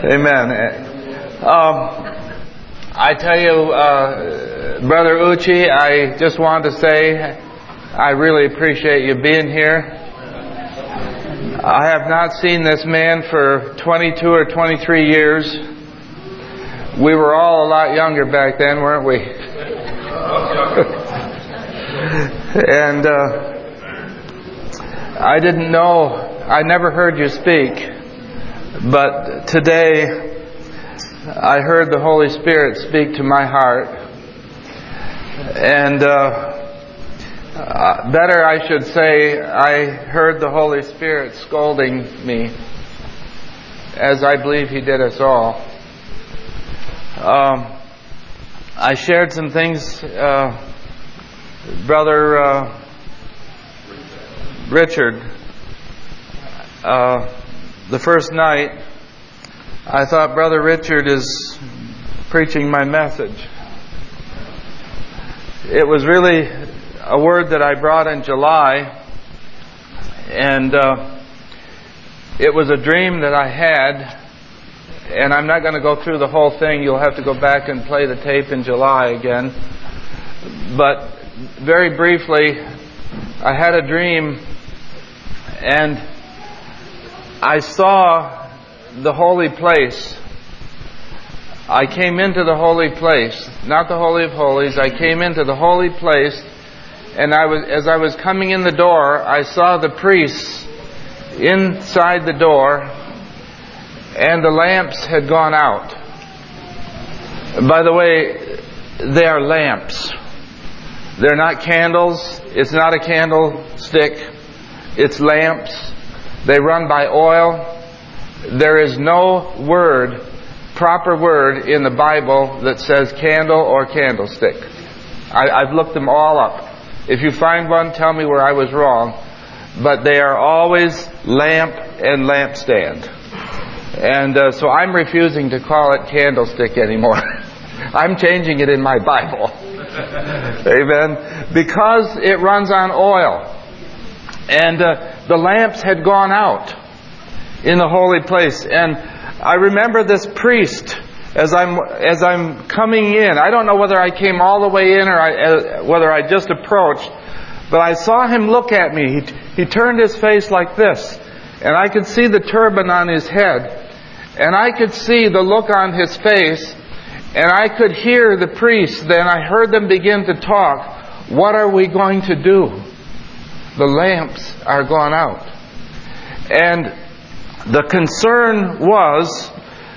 Amen. I tell you, Brother Uchi, I just wanted to say I really appreciate you being here. I have not seen this man for 22 or 23 years. We were all a lot younger back then, weren't we? And I didn't know, I never heard you speak. But today, I heard the Holy Spirit speak to my heart. And better I should say, I heard the Holy Spirit scolding me, as I believe He did us all. I shared some things, Brother Richard, the first night, I thought Brother Richard is preaching my message. It was really a word that I brought in July, and it was a dream that I had, and I'm not going to go through the whole thing. You'll have to go back and play the tape in July again. But very briefly, I had a dream, and I saw the holy place. I came into the holy place, not the Holy of Holies. I came into the holy place, and as I was coming in the door, I saw the priests inside the door, and the lamps had gone out. By the way, they are lamps. They're not candles. It's not a candlestick. It's lamps. They run by oil. There is no proper word in the Bible that says candle or candlestick. I've looked them all up. If you find one, tell me where I was wrong. But they are always lamp and lampstand. And so I'm refusing to call it candlestick anymore. I'm changing it in my Bible. Amen. Because it runs on oil. And the lamps had gone out in the holy place. And I remember this priest as I'm coming in. I don't know whether I came all the way in or whether I just approached, but I saw him look at me. He turned his face like this, and I could see the turban on his head, and I could see the look on his face, and I could hear the priests. Then I heard them begin to talk. What are we going to do? The lamps are gone out. And the concern was,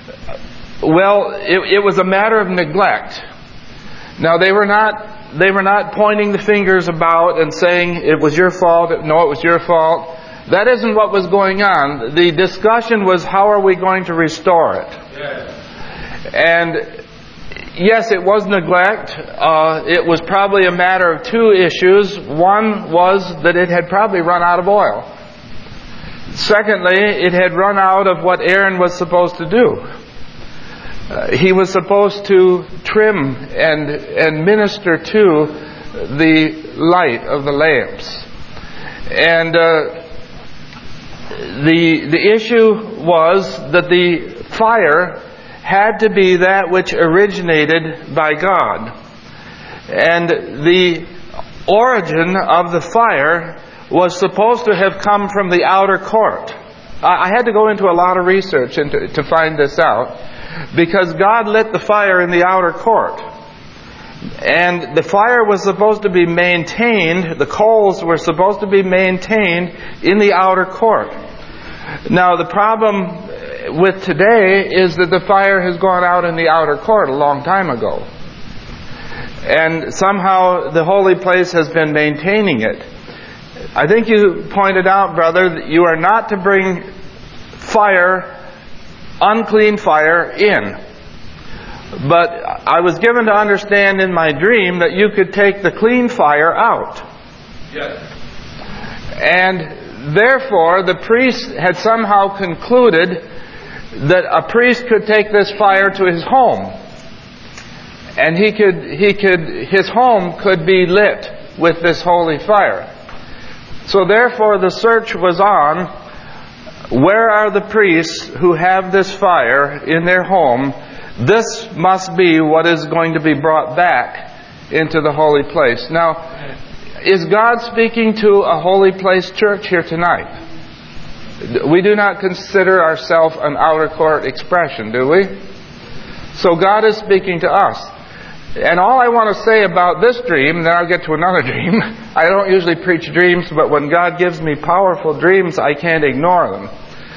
well, it was a matter of neglect. Now they were not pointing the fingers about and saying it was your fault. No, it was your fault. That isn't what was going on. The discussion was, how are we going to restore it? Yes. And yes, it was neglect. It was probably a matter of two issues. One was that it had probably run out of oil. Secondly, it had run out of what Aaron was supposed to do. He was supposed to trim and minister to the light of the lamps. And the issue was that the fire had to be that which originated by God. And the origin of the fire was supposed to have come from the outer court. I had to go into a lot of research to find this out, because God lit the fire in the outer court. And the fire was supposed to be maintained, the coals were supposed to be maintained in the outer court. Now the problem with today is that the fire has gone out in the outer court a long time ago. And somehow the holy place has been maintaining it. I think you pointed out, brother, that you are not to bring fire, unclean fire, in. But I was given to understand in my dream that you could take the clean fire out. Yes. And therefore, the priest had somehow concluded that a priest could take this fire to his home, and his home could be lit with this holy fire. So therefore, the search was on Where are the priests who have this fire in their home? This must be what is going to be brought back into the holy place. Now, is God speaking to a holy place church here tonight? We do not consider ourselves an outer court expression, do we? So God is speaking to us. And all I want to say about this dream, then I'll get to another dream. I don't usually preach dreams, but when God gives me powerful dreams, I can't ignore them.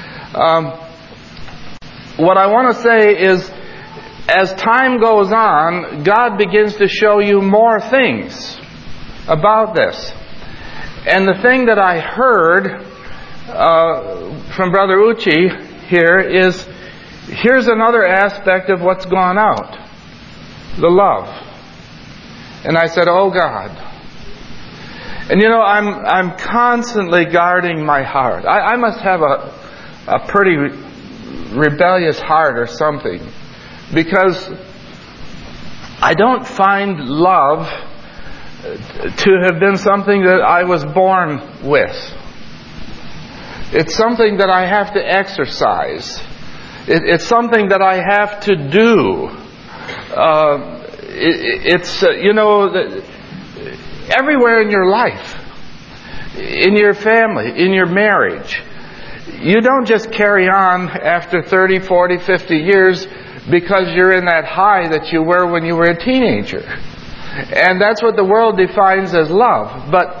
What I want to say is, as time goes on, God begins to show you more things about this. And the thing that I heard from Brother Uchi here is, here's another aspect of what's gone out. The love. And I said, oh God. And you know, I'm constantly guarding my heart. I must have a pretty rebellious heart or something. Because I don't find love to have been something that I was born with. It's something that I have to exercise. It's something that I have to do. Everywhere in your life, in your family, in your marriage, you don't just carry on after 30, 40, 50 years because you're in that high that you were when you were a teenager. And that's what the world defines as love. But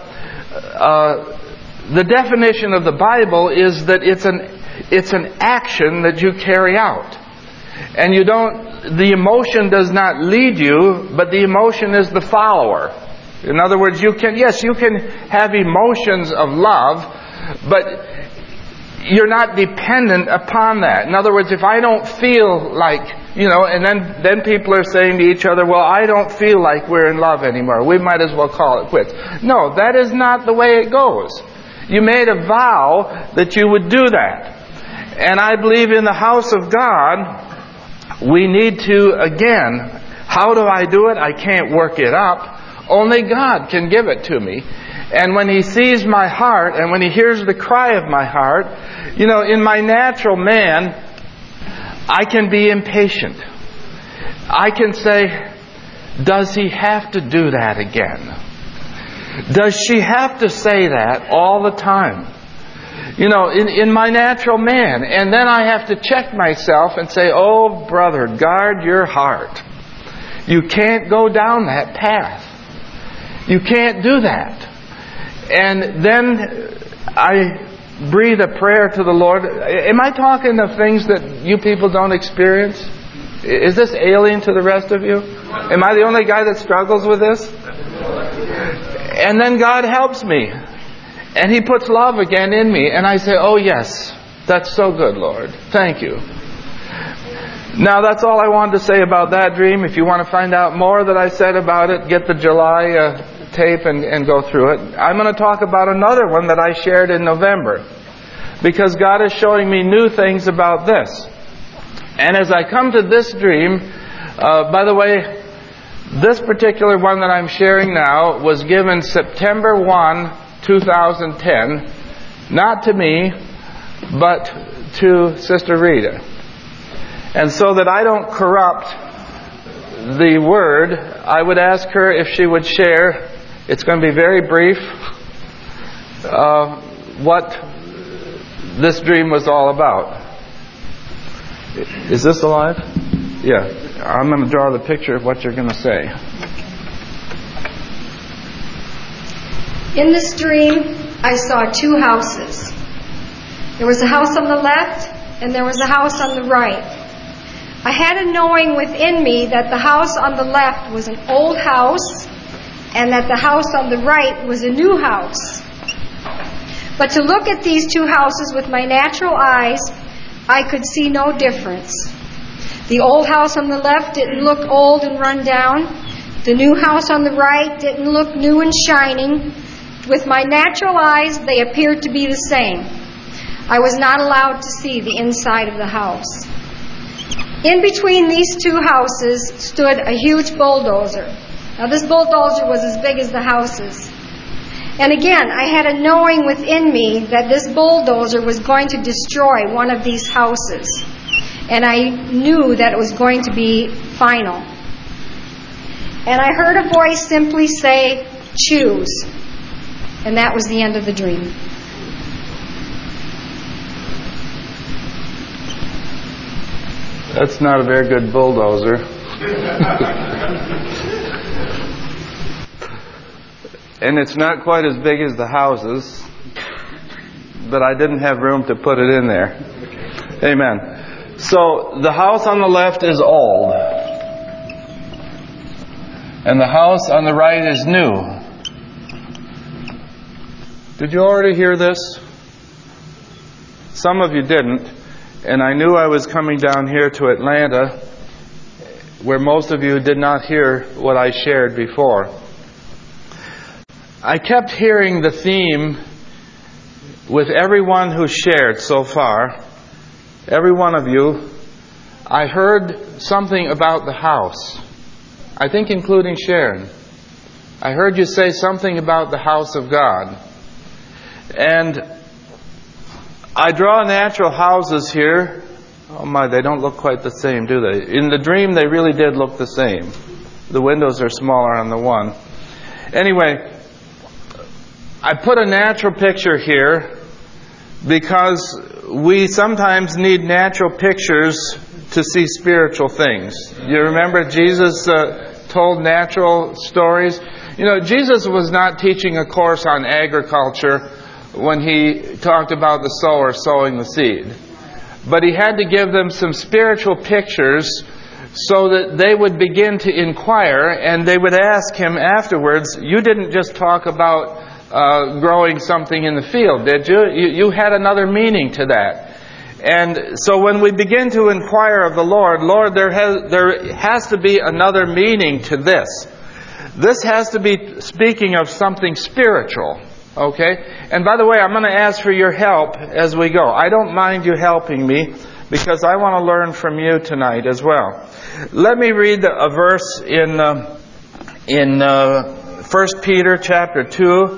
the definition of the Bible is that it's an action that you carry out. And the emotion does not lead you, but the emotion is the follower. In other words, you can have emotions of love, but you're not dependent upon that. In other words, if I don't feel like, and then people are saying to each other, well, I don't feel like we're in love anymore. We might as well call it quits. No, that is not the way it goes. You made a vow that you would do that. And I believe in the house of God, we need to, again, how do I do it? I can't work it up. Only God can give it to me. And when He sees my heart, and when He hears the cry of my heart, in my natural man, I can be impatient. I can say, does he have to do that again? Does she have to say that all the time? In my natural man. And then I have to check myself and say, oh, brother, guard your heart. You can't go down that path. You can't do that. And then I breathe a prayer to the Lord. Am I talking of things that you people don't experience? Is this alien to the rest of you? Am I the only guy that struggles with this? And then God helps me. And He puts love again in me. And I say, oh yes, that's so good, Lord. Thank you. Now that's all I wanted to say about that dream. If you want to find out more that I said about it, get the July tape and go through it. I'm going to talk about another one that I shared in November. Because God is showing me new things about this. And as I come to this dream, by the way, this particular one that I'm sharing now was given September 1, 2010, not to me, but to Sister Rita. And so that I don't corrupt the word, I would ask her if she would share, it's going to be very brief, what this dream was all about. Is this alive? Yeah. I'm going to draw the picture of what you're going to say. In this dream, I saw two houses. There was a house on the left, and there was a house on the right. I had a knowing within me that the house on the left was an old house, and that the house on the right was a new house. But to look at these two houses with my natural eyes, I could see no difference. The old house on the left didn't look old and run down. The new house on the right didn't look new and shining. With my natural eyes, they appeared to be the same. I was not allowed to see the inside of the house. In between these two houses stood a huge bulldozer. Now this bulldozer was as big as the houses. And again, I had a knowing within me that this bulldozer was going to destroy one of these houses. And I knew that it was going to be final. And I heard a voice simply say, "Choose." And that was the end of the dream. That's not a very good bulldozer. And it's not quite as big as the houses, but I didn't have room to put it in there. Amen. So the house on the left is old, and the house on the right is new. Did you already hear this? Some of you didn't, and I knew I was coming down here to Atlanta, where most of you did not hear what I shared before. I kept hearing the theme with everyone who shared so far, every one of you. I heard something about the house. I think including Sharon. I heard you say something about the house of God. And I draw natural houses here. Oh my, they don't look quite the same, do they? In the dream, they really did look the same. The windows are smaller on the one. Anyway, I put a natural picture here because we sometimes need natural pictures to see spiritual things. You remember Jesus told natural stories? You know, Jesus was not teaching a course on agriculture when he talked about the sower sowing the seed. But he had to give them some spiritual pictures so that they would begin to inquire, and they would ask him afterwards, "You didn't just talk about growing something in the field, did you? You had another meaning to that." And so when we begin to inquire of the Lord, there has to be another meaning to this. This has to be speaking of something spiritual. Okay? And by the way, I'm going to ask for your help as we go. I don't mind you helping me because I want to learn from you tonight as well. Let me read a verse in 1 Peter chapter 2.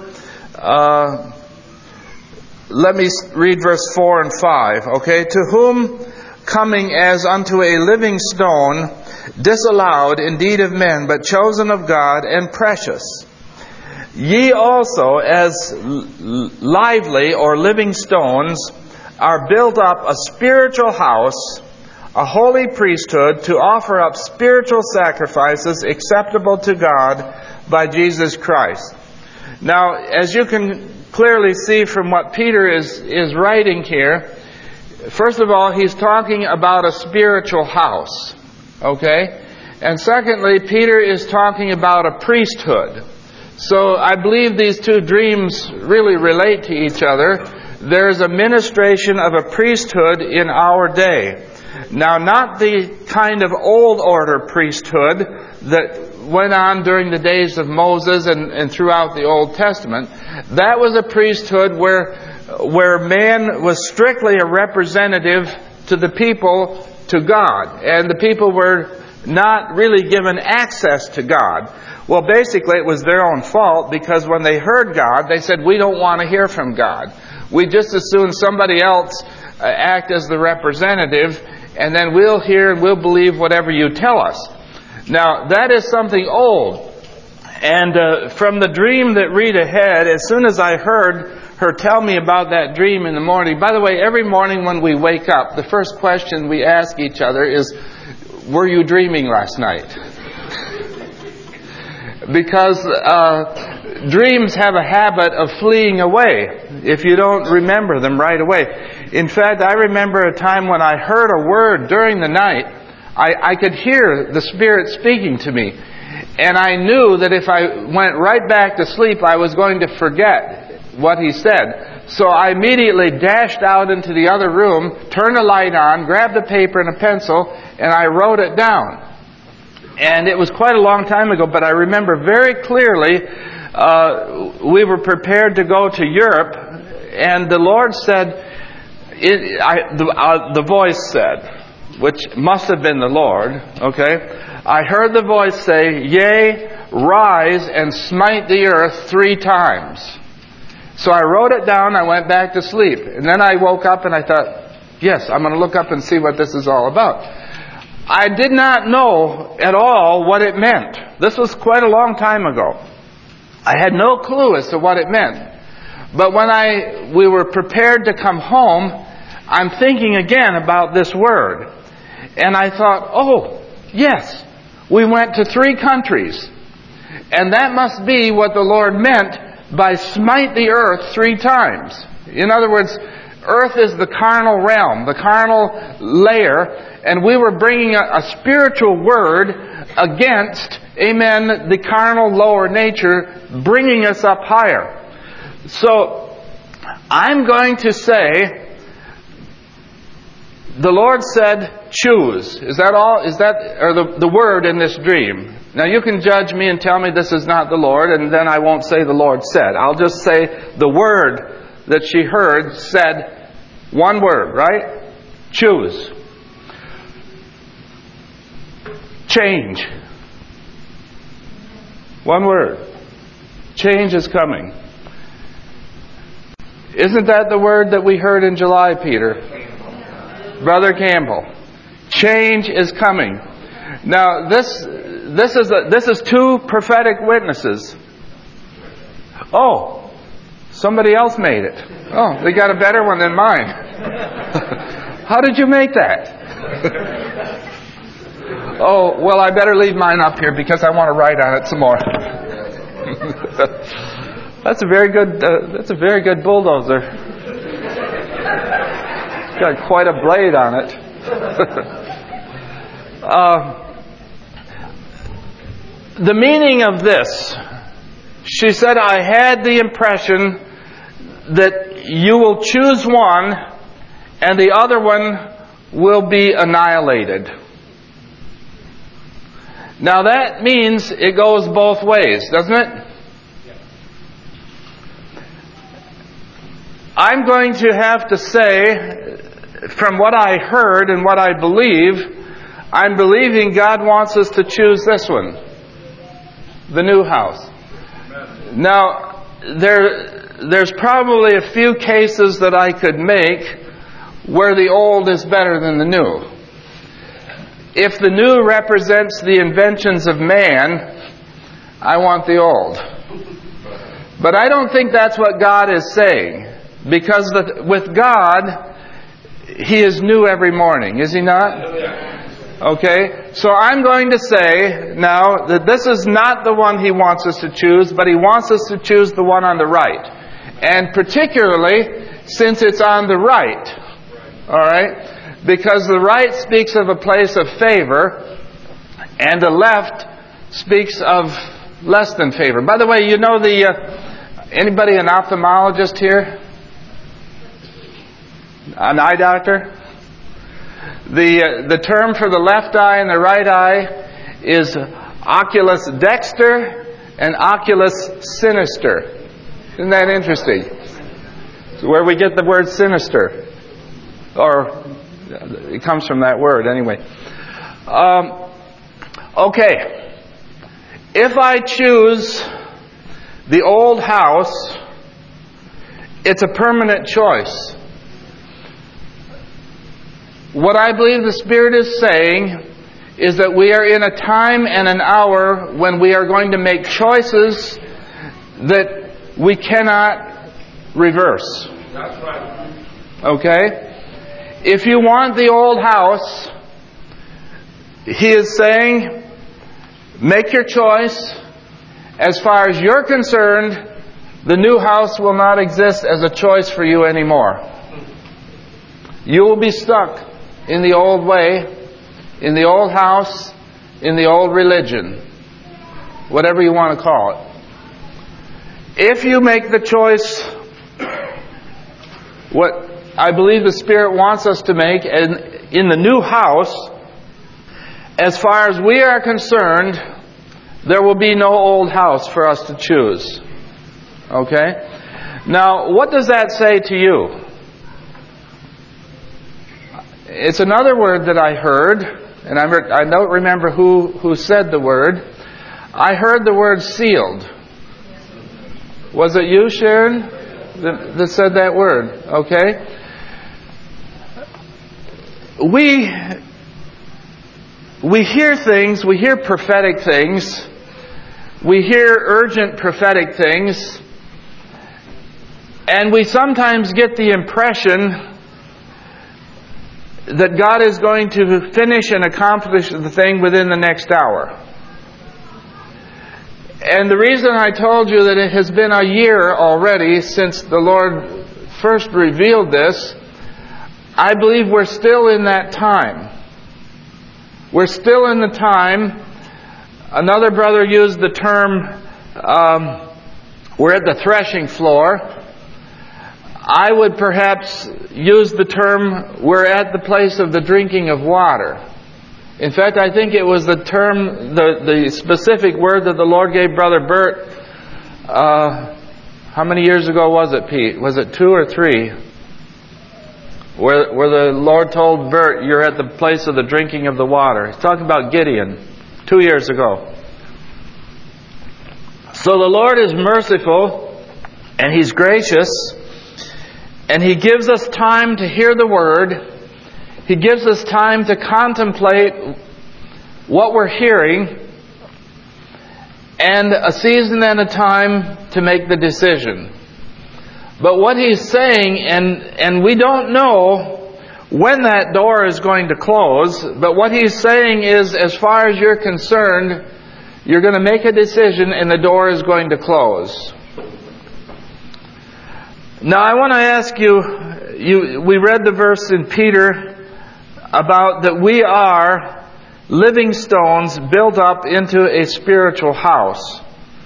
Let me read verse 4 and 5. Okay? "To whom coming as unto a living stone, disallowed indeed of men, but chosen of God and precious. Ye also, as lively or living stones, are built up a spiritual house, a holy priesthood, to offer up spiritual sacrifices acceptable to God by Jesus Christ." Now, as you can clearly see from what Peter is writing here, first of all, he's talking about a spiritual house. Okay? And secondly, Peter is talking about a priesthood. So I believe these two dreams really relate to each other. There's a ministration of a priesthood in our day. Now, not the kind of old order priesthood that went on during the days of Moses and throughout the Old Testament. That was a priesthood where man was strictly a representative to the people, to God. And the people were not really given access to God. Well, basically, it was their own fault, because when they heard God, they said, "We don't want to hear from God. We just as soon somebody else act as the representative, and then we'll hear and we'll believe whatever you tell us." Now, that is something old. And from the dream that Rita had, as soon as I heard her tell me about that dream in the morning, by the way, every morning when we wake up, the first question we ask each other is, "Were you dreaming last night?" Because dreams have a habit of fleeing away if you don't remember them right away. In fact, I remember a time when I heard a word during the night. I could hear the Spirit speaking to me. And I knew that if I went right back to sleep, I was going to forget what He said. So I immediately dashed out into the other room, turned the light on, grabbed a paper and a pencil, and I wrote it down. And it was quite a long time ago, but I remember very clearly we were prepared to go to Europe, and the Lord said, the voice said, which must have been the Lord, okay? I heard the voice say, "Yea, rise and smite the earth 3 times. So I wrote it down, I went back to sleep. And then I woke up and I thought, yes, I'm going to look up and see what this is all about. I did not know at all what it meant. This was quite a long time ago. I had no clue as to what it meant. But when we were prepared to come home, I'm thinking again about this word. And I thought, oh, yes, we went to 3 countries. And that must be what the Lord meant by smite the earth 3 times. In other words, earth is the carnal realm, the carnal layer, and we were bringing a spiritual word against, amen, the carnal lower nature, bringing us up higher. So, I'm going to say, the Lord said, choose. Is that all? Is that, or the word in this dream? Now you can judge me and tell me this is not the Lord, and then I won't say the Lord said. I'll just say the word that she heard said one word, right? Choose. Change. One word. Change is coming. Isn't that the word that we heard in July, Peter? Brother Campbell. Change is coming. Now this is 2 prophetic witnesses. Oh, somebody else made it. Oh, they got a better one than mine. How did you make that? Oh, well, I better leave mine up here because I want to write on it some more. That's a very good bulldozer. It's got quite a blade on it. The meaning of this, she said, I had the impression that you will choose one and the other one will be annihilated. Now that means it goes both ways, doesn't it? I'm going to have to say, from what I heard and what I believe, I'm believing God wants us to choose this one, the new house. Now, there's probably a few cases that I could make where the old is better than the new. If the new represents the inventions of man, I want the old. But I don't think that's what God is saying. Because with God, He is new every morning, is He not? Okay? So I'm going to say now that this is not the one He wants us to choose, but He wants us to choose the one on the right. And particularly, since it's on the right. Alright? Because the right speaks of a place of favor, and the left speaks of less than favor. By the way, you know anybody an ophthalmologist here? An eye doctor? The term for the left eye and the right eye is oculus dexter and oculus sinister. Isn't that interesting? It's where we get the word sinister. Or, it comes from that word anyway. Okay. If I choose the old house, it's a permanent choice. What I believe the Spirit is saying is that we are in a time and an hour when we are going to make choices that we cannot reverse. That's right. Okay? If you want the old house, He is saying, make your choice. As far as you're concerned, the new house will not exist as a choice for you anymore. You will be stuck in the old way, in the old house, in the old religion, whatever you want to call it. If you make the choice, what I believe the Spirit wants us to make, and in the new house, as far as we are concerned, there will be no old house for us to choose. Okay? Now, what does that say to you? It's another word that I heard, and I don't remember who said the word. I heard the word sealed. Was it you, Sharon? that said that word. Okay? We hear things, we hear prophetic things, we hear urgent prophetic things, and we sometimes get the impression that God is going to finish and accomplish the thing within the next hour. And the reason I told you that it has been a year already since the Lord first revealed this, I believe we're still in that time. We're still in the time. Another brother used the term, we're at the threshing floor. I would perhaps use the term, we're at the place of the drinking of water. In fact, I think it was the term, the specific word that the Lord gave Brother Bert, how many years ago was it, Pete? Was it 2 or 3? Where the Lord told Bert, you're at the place of the drinking of the water. He's talking about Gideon, 2 years ago. So the Lord is merciful, and He's gracious, and He gives us time to hear the Word. He gives us time to contemplate what we're hearing, and a season and a time to make the decision. But what He's saying, and we don't know when that door is going to close, but what He's saying is, as far as you're concerned, you're going to make a decision and the door is going to close. Now I want to ask you, we read the verse in Peter about that we are living stones built up into a spiritual house.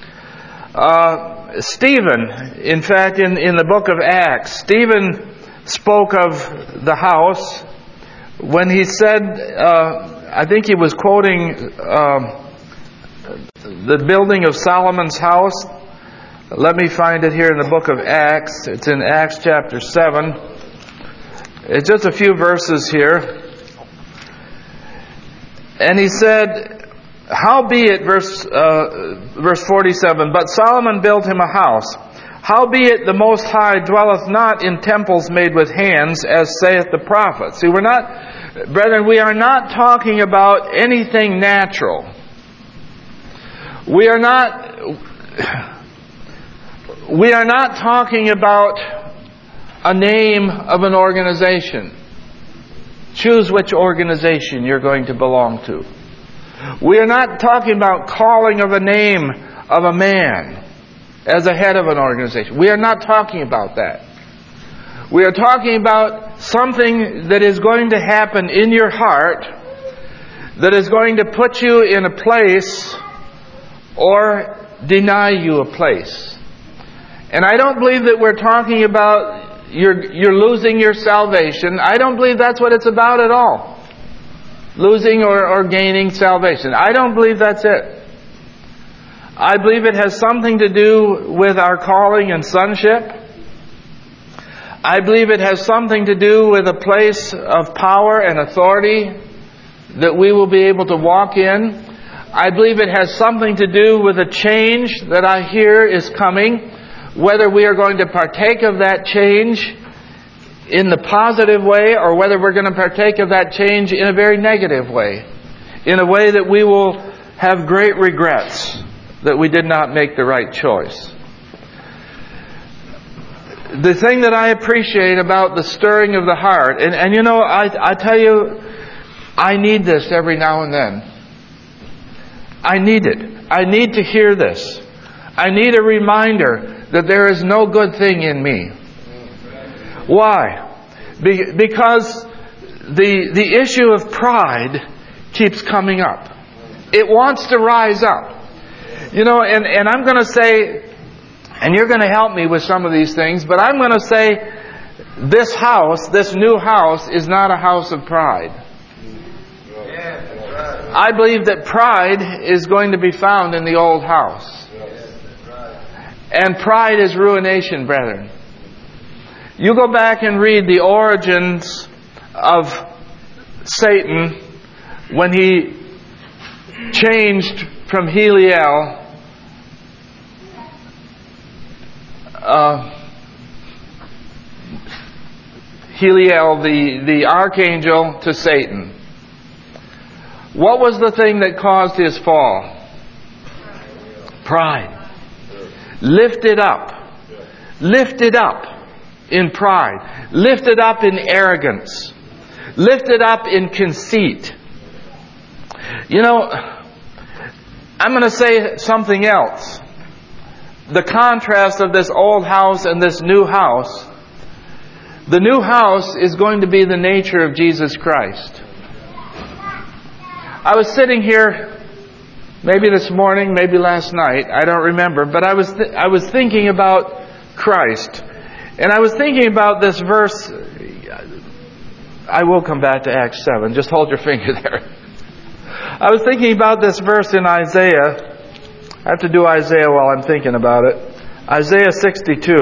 Stephen, in fact, in the book of Acts, Stephen spoke of the house when he said, I think he was quoting the building of Solomon's house. Let me find it here in the book of Acts. It's in Acts chapter 7. It's just a few verses here. And he said, howbeit, verse 47, but Solomon built him a house. Howbeit the Most High dwelleth not in temples made with hands, as saith the prophet. See, brethren, we are not talking about anything natural. We are not talking about a name of an organization. Choose which organization you're going to belong to. We are not talking about calling of a name of a man as a head of an organization. We are not talking about that. We are talking about something that is going to happen in your heart that is going to put you in a place or deny you a place. And I don't believe that we're talking about you're losing your salvation. I don't believe that's what it's about at all. Losing or gaining salvation. I don't believe that's it. I believe it has something to do with our calling and sonship. I believe it has something to do with a place of power and authority that we will be able to walk in. I believe it has something to do with a change that I hear is coming. Whether we are going to partake of that change in the positive way or whether we're going to partake of that change in a very negative way. In a way that we will have great regrets that we did not make the right choice. The thing that I appreciate about the stirring of the heart, and you know, I tell you, I need this every now and then. I need it. I need to hear this. I need a reminder that there is no good thing in me. Why? Because the issue of pride keeps coming up. It wants to rise up. You know, and I'm going to say, and you're going to help me with some of these things, but I'm going to say this house, this new house, is not a house of pride. I believe that pride is going to be found in the old house. And pride is ruination, brethren. You go back and read the origins of Satan when he changed from Heliel Heliel, the archangel, to Satan. What was the thing that caused his fall? Pride. Lifted up. Lifted up in pride. Lifted up in arrogance. Lifted up in conceit. You know, I'm going to say something else. The contrast of this old house and this new house. The new house is going to be the nature of Jesus Christ. I was sitting here, maybe this morning, maybe last night, I don't remember, but I was thinking about Christ. And I was thinking about this verse. I will come back to Acts 7. Just hold your finger there. I was thinking about this verse in Isaiah. I have to do Isaiah while I'm thinking about it. Isaiah 62.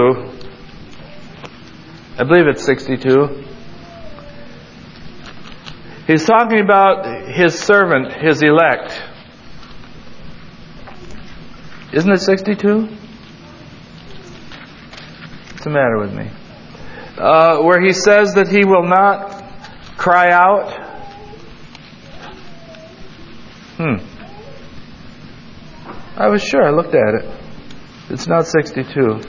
I believe it's 62. He's talking about His servant, His elect. Isn't it 62? What's the matter with me? Where He says that He will not cry out. I was sure. I looked at it. It's not 62.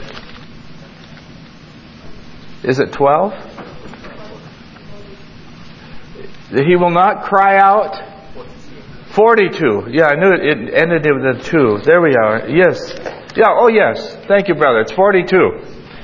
Is it 12? He will not cry out. 42. Yeah, I knew it ended with a 2. There we are. Yes. Yeah, oh yes. Thank you, brother. It's 42.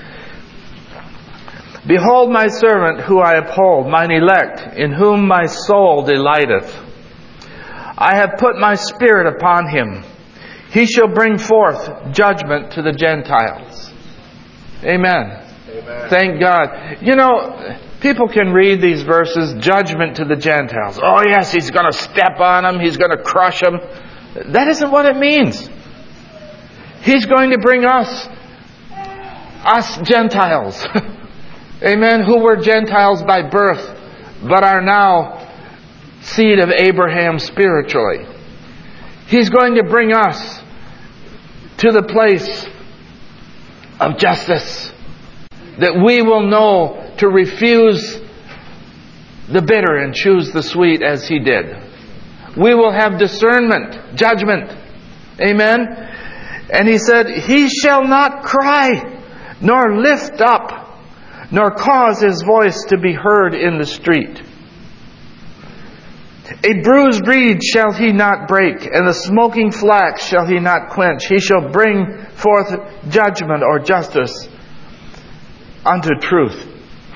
Behold my servant who I uphold, mine elect, in whom my soul delighteth. I have put my spirit upon him. He shall bring forth judgment to the Gentiles. Amen. Amen. Thank God. You know, people can read these verses, judgment to the Gentiles. Oh yes, He's going to step on them. He's going to crush them. That isn't what it means. He's going to bring us Gentiles. Amen. Who were Gentiles by birth, but are now seed of Abraham spiritually. He's going to bring us to the place of justice, that we will know to refuse the bitter and choose the sweet as He did. We will have discernment, judgment. Amen. And He said, He shall not cry, nor lift up, nor cause His voice to be heard in the street. A bruised reed shall He not break, and the smoking flax shall He not quench. He shall bring forth judgment or justice unto truth.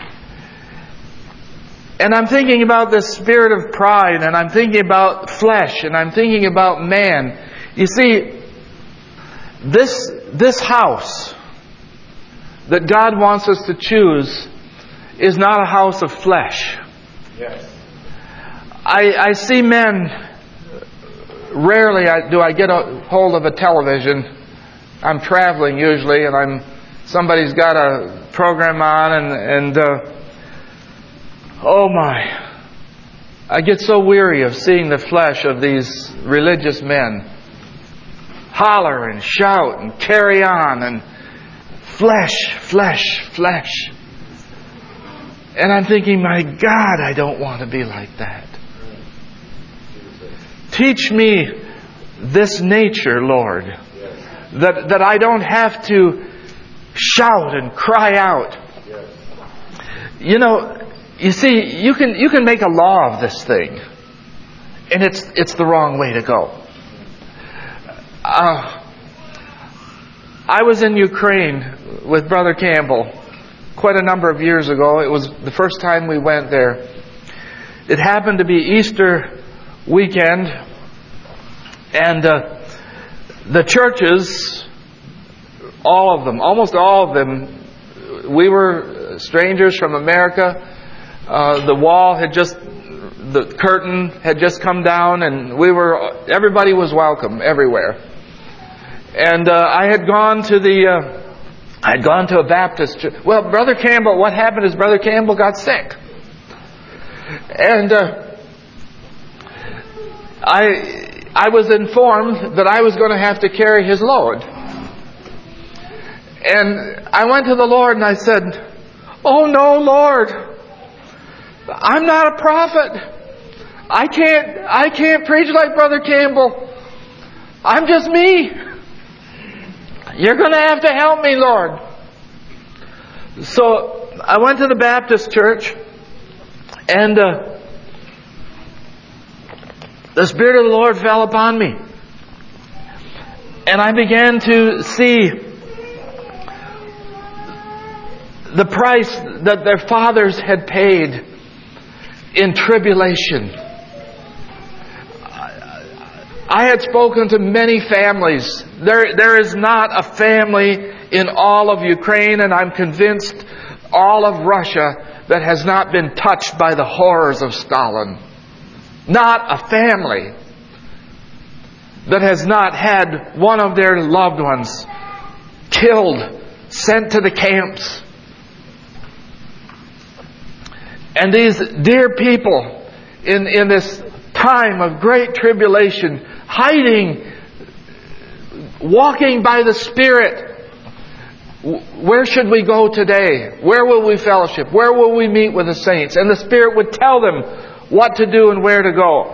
And I'm thinking about the spirit of pride, and I'm thinking about flesh, and I'm thinking about man. You see, this house that God wants us to choose is not a house of flesh. Yes. I see men, rarely do I get a hold of a television. I'm traveling usually, and somebody's got a program on, and oh my, I get so weary of seeing the flesh of these religious men. Holler and shout and carry on and flesh, flesh, flesh. And I'm thinking, my God, I don't want to be like that. Teach me this nature, Lord, that I don't have to shout and cry out. You know, you see, you can make a law of this thing, and it's the wrong way to go. I was in Ukraine with Brother Campbell quite a number of years ago. It was the first time we went there. It happened to be Easter weekend, and the churches, all of them, almost all of them, we were strangers from America. The curtain had just come down, and everybody was welcome everywhere. And I had gone to a Baptist church. Well, Brother Campbell, what happened is Brother Campbell got sick. And I was informed that I was going to have to carry his load. And I went to the Lord and I said, "Oh no, Lord, I'm not a prophet. I can't preach like Brother Campbell. I'm just me. You're going to have to help me, Lord. So I went to the Baptist church, and the Spirit of the Lord fell upon me. And I began to see the price that their fathers had paid in tribulation. I had spoken to many families. There is not a family in all of Ukraine, and I'm convinced all of Russia, that has not been touched by the horrors of Stalin. Not a family that has not had one of their loved ones killed, sent to the camps. And these dear people in this time of great tribulation, hiding, walking by the Spirit. Where should we go today? Where will we fellowship? Where will we meet with the saints? And the Spirit would tell them what to do and where to go.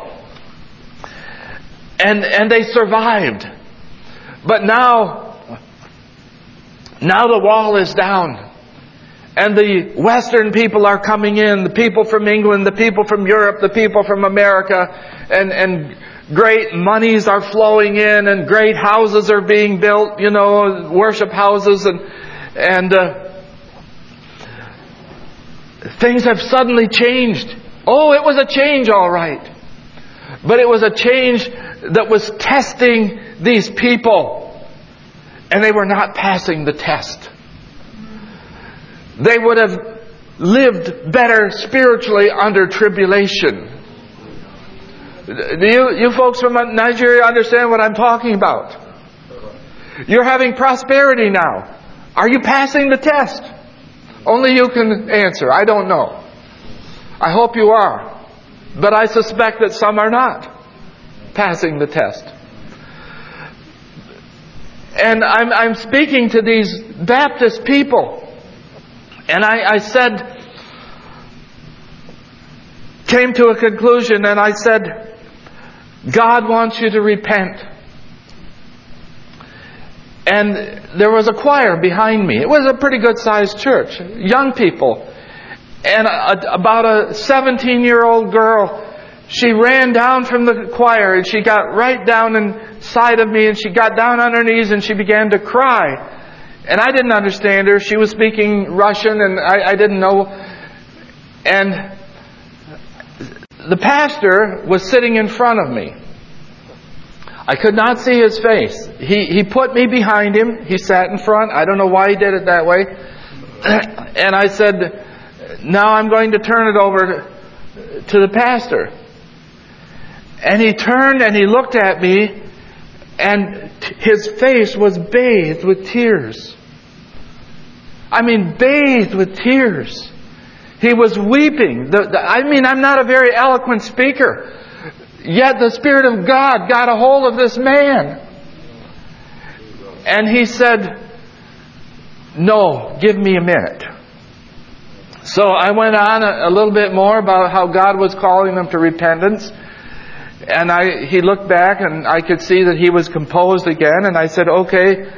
And they survived. But now the wall is down. And the Western people are coming in. The people from England, the people from Europe, the people from America. And great monies are flowing in, and great houses are being built, worship houses. And things have suddenly changed. Oh, it was a change, all right. But it was a change that was testing these people. And they were not passing the test. They would have lived better spiritually under tribulation. Do you folks from Nigeria understand what I'm talking about? You're having prosperity now. Are you passing the test? Only you can answer. I don't know. I hope you are. But I suspect that some are not passing the test. And I'm speaking to these Baptist people. And I came to a conclusion, and I said, God wants you to repent. And there was a choir behind me. It was a pretty good sized church. Young people. And about a 17-year-old girl, she ran down from the choir, and she got right down inside of me, and she got down on her knees, and she began to cry. And I didn't understand her. She was speaking Russian, and I didn't know. And the pastor was sitting in front of me. I could not see his face. He put me behind him. He sat in front. I don't know why he did it that way. And I said, now I'm going to turn it over to the pastor. And he turned and he looked at me, and his face was bathed with tears. I mean, bathed with tears. He was weeping. I'm not a very eloquent speaker. Yet the Spirit of God got a hold of this man. And he said, no, give me a minute. So I went on a little bit more about how God was calling them to repentance. And he looked back, and I could see that he was composed again. And I said, okay,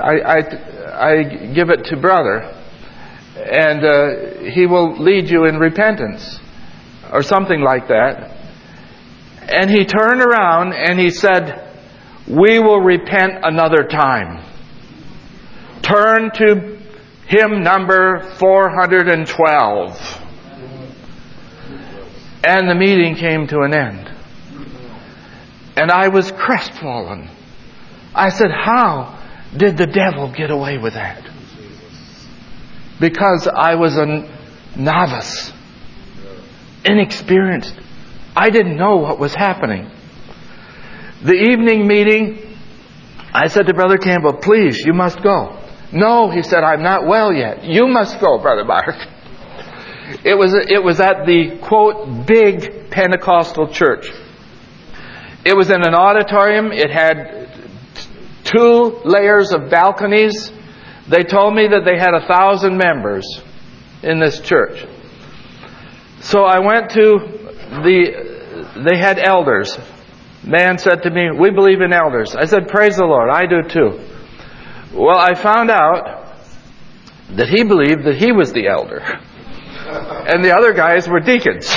I give it to brother. And he will lead you in repentance. Or something like that. And he turned around and he said, we will repent another time. Turn to hymn number 412. And the meeting came to an end. And I was crestfallen. I said, how did the devil get away with that? Because I was a novice, inexperienced. I didn't know what was happening. The evening meeting, I said to Brother Campbell, please, you must go. No, he said, I'm not well yet. You must go, Brother Mark. It was at the, quote, big Pentecostal church. It was in an auditorium. It had 2 layers of balconies. They told me that they had 1,000 members in this church. So I went to they had elders. Man said to me, "We believe in elders." I said, "Praise the Lord, I do too." Well, I found out that he believed that he was the elder. And the other guys were deacons.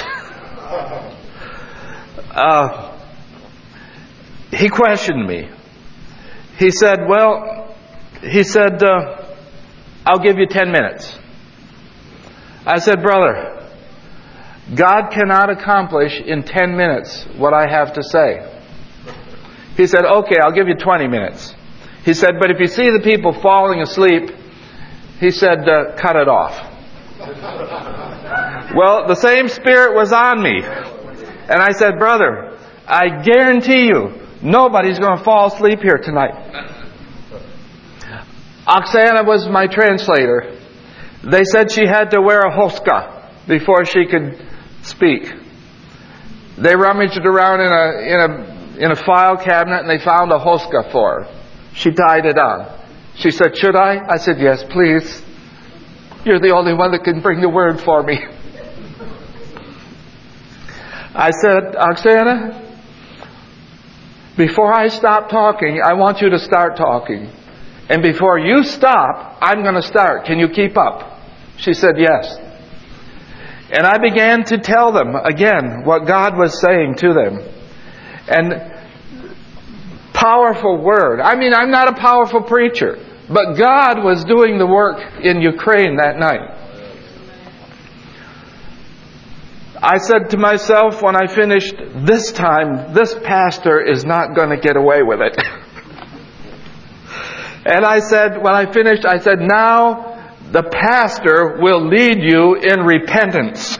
He questioned me. He said, "I'll give you 10 minutes." I said, "Brother, God cannot accomplish in 10 minutes what I have to say." He said, "Okay, I'll give you 20 minutes. He said, "But if you see the people falling asleep," he said, "cut it off." Well, the same spirit was on me. And I said, "Brother, I guarantee you, nobody's going to fall asleep here tonight." Oksana was my translator. They said she had to wear a hoska before she could speak. They rummaged around in a file cabinet and they found a hoska for her. She tied it on. She said, "Should I?" I said, "Yes, please. You're the only one that can bring the word for me." I said, "Oksana, before I stop talking, I want you to start talking. And before you stop, I'm going to start. Can you keep up?" She said, "Yes." And I began to tell them again what God was saying to them. And powerful word. I mean, I'm not a powerful preacher, but God was doing the work in Ukraine that night. I said to myself when I finished, this time, this pastor is not going to get away with it. And I said, when I finished, I said, "Now the pastor will lead you in repentance."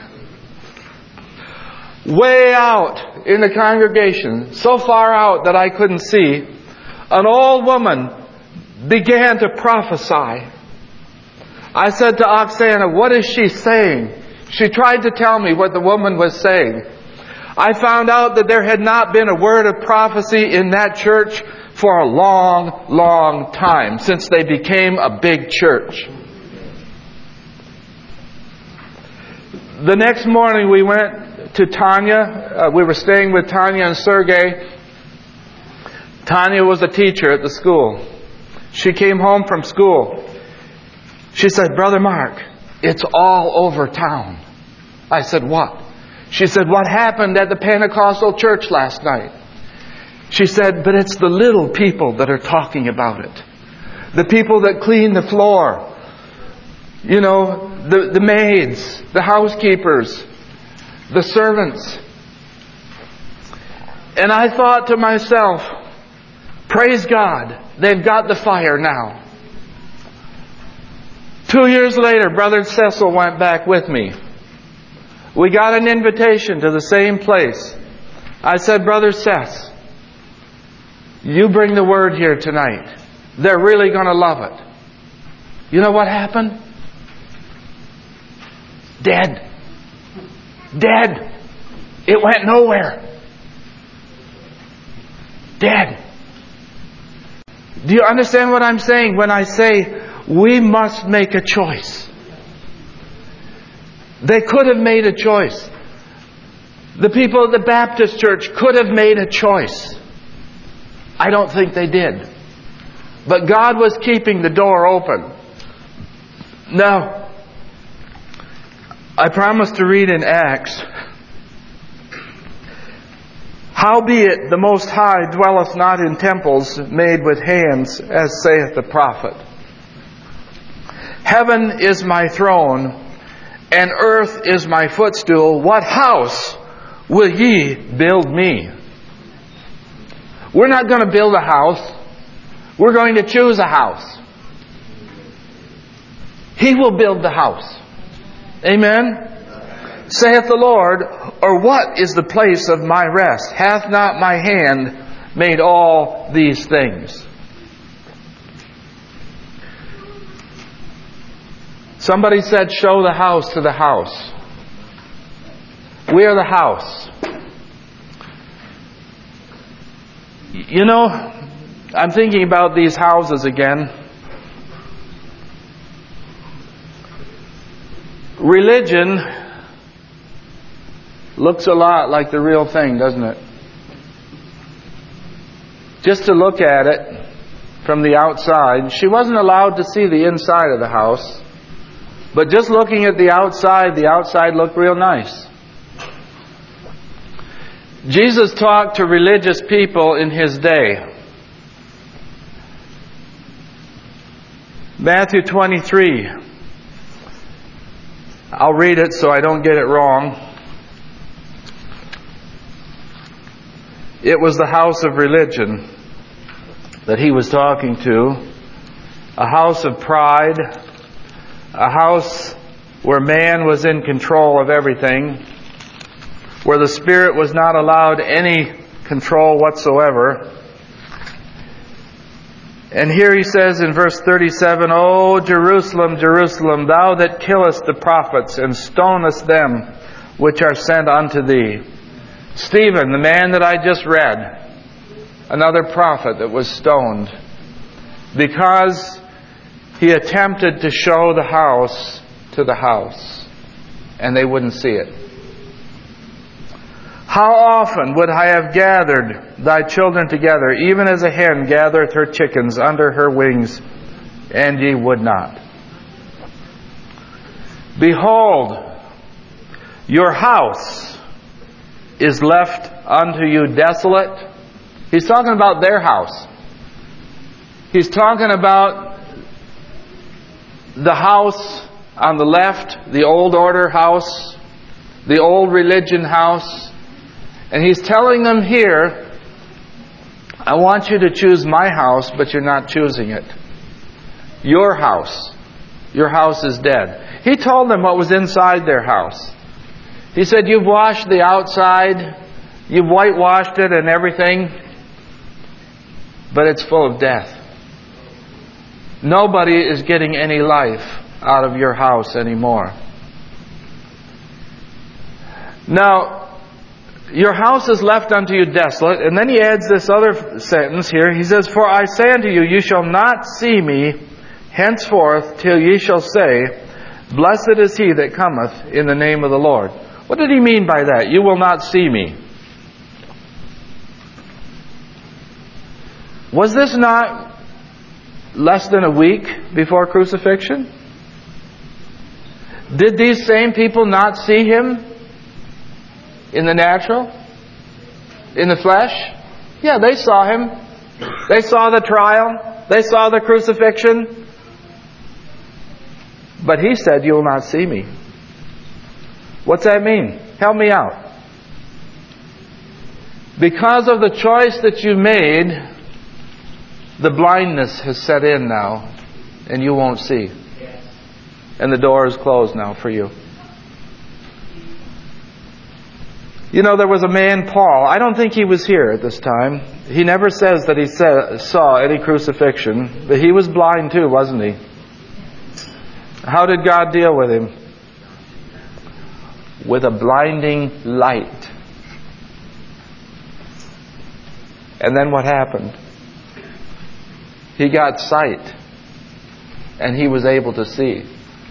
Way out in the congregation, so far out that I couldn't see, an old woman began to prophesy. I said to Oksana, "What is she saying?" She tried to tell me what the woman was saying. I found out that there had not been a word of prophecy in that church for a long, long time, since they became a big church. The next morning we went to Tanya. We were staying with Tanya and Sergey. Tanya was a teacher at the school. She came home from school. She said, "Brother Mark, it's all over town." I said, "What?" She said, "What happened at the Pentecostal church last night?" She said, "But it's the little people that are talking about it. The people that clean the floor. You know, the maids, the housekeepers, the servants." And I thought to myself, praise God, they've got the fire now. 2 years later, Brother Cecil went back with me. We got an invitation to the same place. I said, "Brother Cecil, you bring the word here tonight. They're really going to love it." You know what happened? Dead. Dead. It went nowhere. Dead. Do you understand what I'm saying when I say we must make a choice? They could have made a choice. The people at the Baptist church could have made a choice. I don't think they did. But God was keeping the door open. Now, I promised to read in Acts. "Howbeit the Most High dwelleth not in temples made with hands, as saith the prophet. Heaven is my throne, and earth is my footstool. What house will ye build me?" We're not going to build a house. We're going to choose a house. He will build the house. Amen? Saith the Lord, "Or what is the place of my rest? Hath not my hand made all these things?" Somebody said, "Show the house to the house." We are the house. You know, I'm thinking about these houses again. Religion looks a lot like the real thing, doesn't it? Just to look at it from the outside. She wasn't allowed to see the inside of the house. But just looking at the outside looked real nice. Jesus talked to religious people in His day. Matthew 23. I'll read it so I don't get it wrong. It was the house of religion that He was talking to. A house of pride. A house where man was in control of everything. Where the Spirit was not allowed any control whatsoever. And here He says in verse 37, O Jerusalem, Jerusalem, thou that killest the prophets and stonest them which are sent unto thee. Stephen, the man that I just read, another prophet that was stoned, because he attempted to show the house to the house, and they wouldn't see it. How often would I have gathered thy children together, even as a hen gathereth her chickens under her wings, and ye would not. Behold, your house is left unto you desolate. He's talking about their house. He's talking about the house on the left, the old order house, the old religion house. And He's telling them here, I want you to choose my house, but you're not choosing it. Your house. Your house is dead. He told them what was inside their house. He said, you've washed the outside, you've whitewashed it and everything, but it's full of death. Nobody is getting any life out of your house anymore. Now, your house is left unto you desolate. And then he adds this other sentence here. He says, For I say unto you, ye shall not see me henceforth till ye shall say, Blessed is he that cometh in the name of the Lord. What did he mean by that? You will not see me. Was this not less than a week before crucifixion? Did these same people not see Him in the natural? In the flesh? Yeah, they saw Him. They saw the trial. They saw the crucifixion. But He said, you will not see me. What's that mean? Help me out. Because of the choice that you made, the blindness has set in now, and you won't see. And the door is closed now for you. You know, there was a man, Paul. I don't think he was here at this time. He never says that he saw any crucifixion. But he was blind too, wasn't he? How did God deal with him? With a blinding light. And then what happened? He got sight. And he was able to see.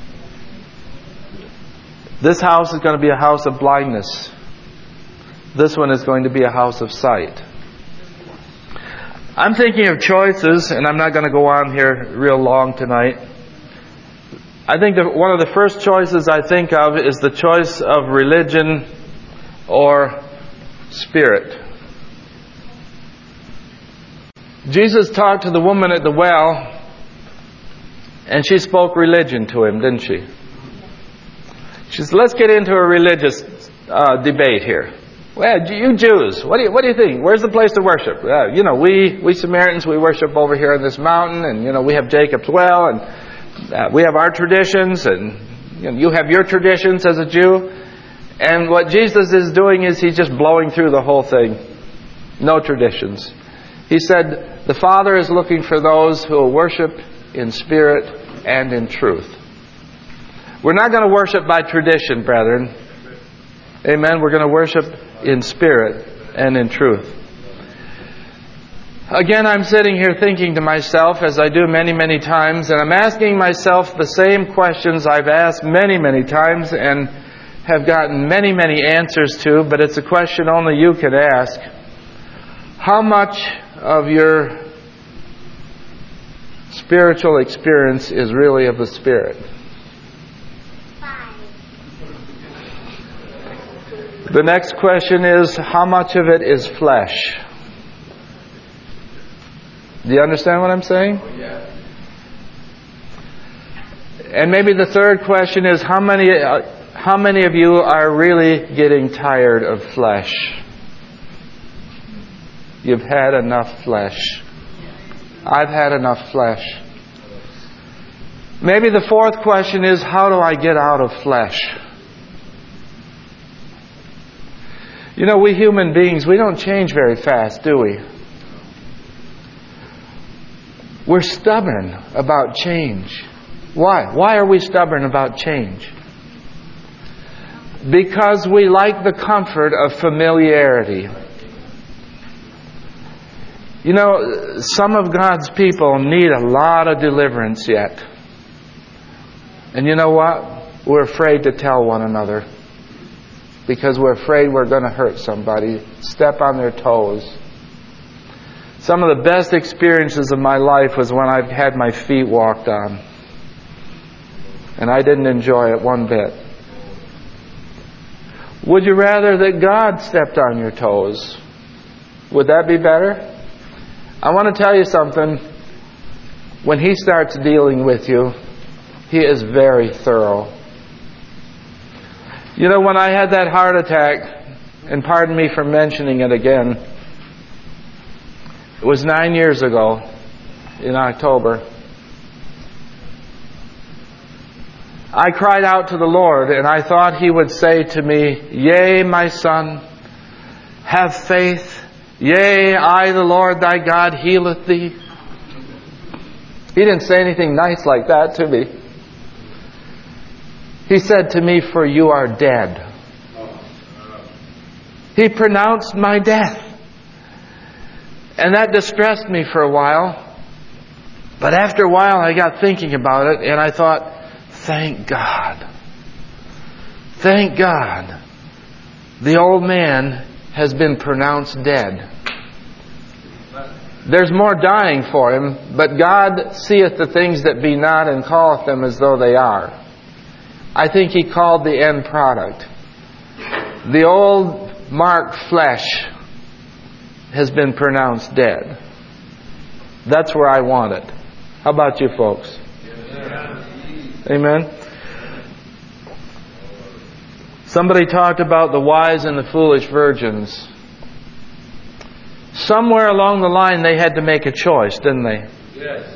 This house is going to be a house of blindness. This one is going to be a house of sight. I'm thinking of choices, and I'm not going to go on here real long tonight. I think that one of the first choices I think of is the choice of religion or spirit. Jesus talked to the woman at the well, and she spoke religion to him, didn't she? She said, let's get into a religious debate here. Well, you Jews, what do you think? Where's the place to worship? We Samaritans, we worship over here on this mountain, and we have Jacob's well, and we have our traditions, and you have your traditions as a Jew. And what Jesus is doing is He's just blowing through the whole thing. No traditions. He said, the Father is looking for those who will worship in spirit and in truth. We're not going to worship by tradition, brethren. Amen. We're going to worship in spirit and in truth. Again, I'm sitting here thinking to myself, as I do many, many times, and I'm asking myself the same questions I've asked many, many times, and have gotten many, many answers to, but it's a question only you can ask. How much of your spiritual experience is really of the Spirit? 5. The next question is, how much of it is flesh? Do you understand what I'm saying? Yeah. And maybe the third question is, how many of you are really getting tired of flesh? You've had enough flesh. I've had enough flesh. Maybe the fourth question is, how do I get out of flesh? You know, we human beings, we don't change very fast, do we? We're stubborn about change. Why? Why are we stubborn about change? Because we like the comfort of familiarity. You know, some of God's people need a lot of deliverance yet. And you know what? We're afraid to tell one another. Because we're afraid we're going to hurt somebody, step on their toes. Some of the best experiences of my life was when I've had my feet walked on. And I didn't enjoy it one bit. Would you rather that God stepped on your toes? Would that be better? I want to tell you something. When He starts dealing with you, He is very thorough. You know, when I had that heart attack, and pardon me for mentioning it again, it was 9 years ago in October. I cried out to the Lord, and I thought He would say to me, "Yea, my son, have faith. Yea, I, the Lord thy God, healeth thee." He didn't say anything nice like that to me. He said to me, "For you are dead." He pronounced my death. And that distressed me for a while. But after a while I got thinking about it, and I thought, thank God. Thank God. The old man has been pronounced dead. There's more dying for him, but God seeth the things that be not, and calleth them as though they are. I think He called the end product. The old marked flesh has been pronounced dead. That's where I want it. How about you folks? Amen? Somebody talked about the wise and the foolish virgins. Somewhere along the line they had to make a choice, didn't they? Yes.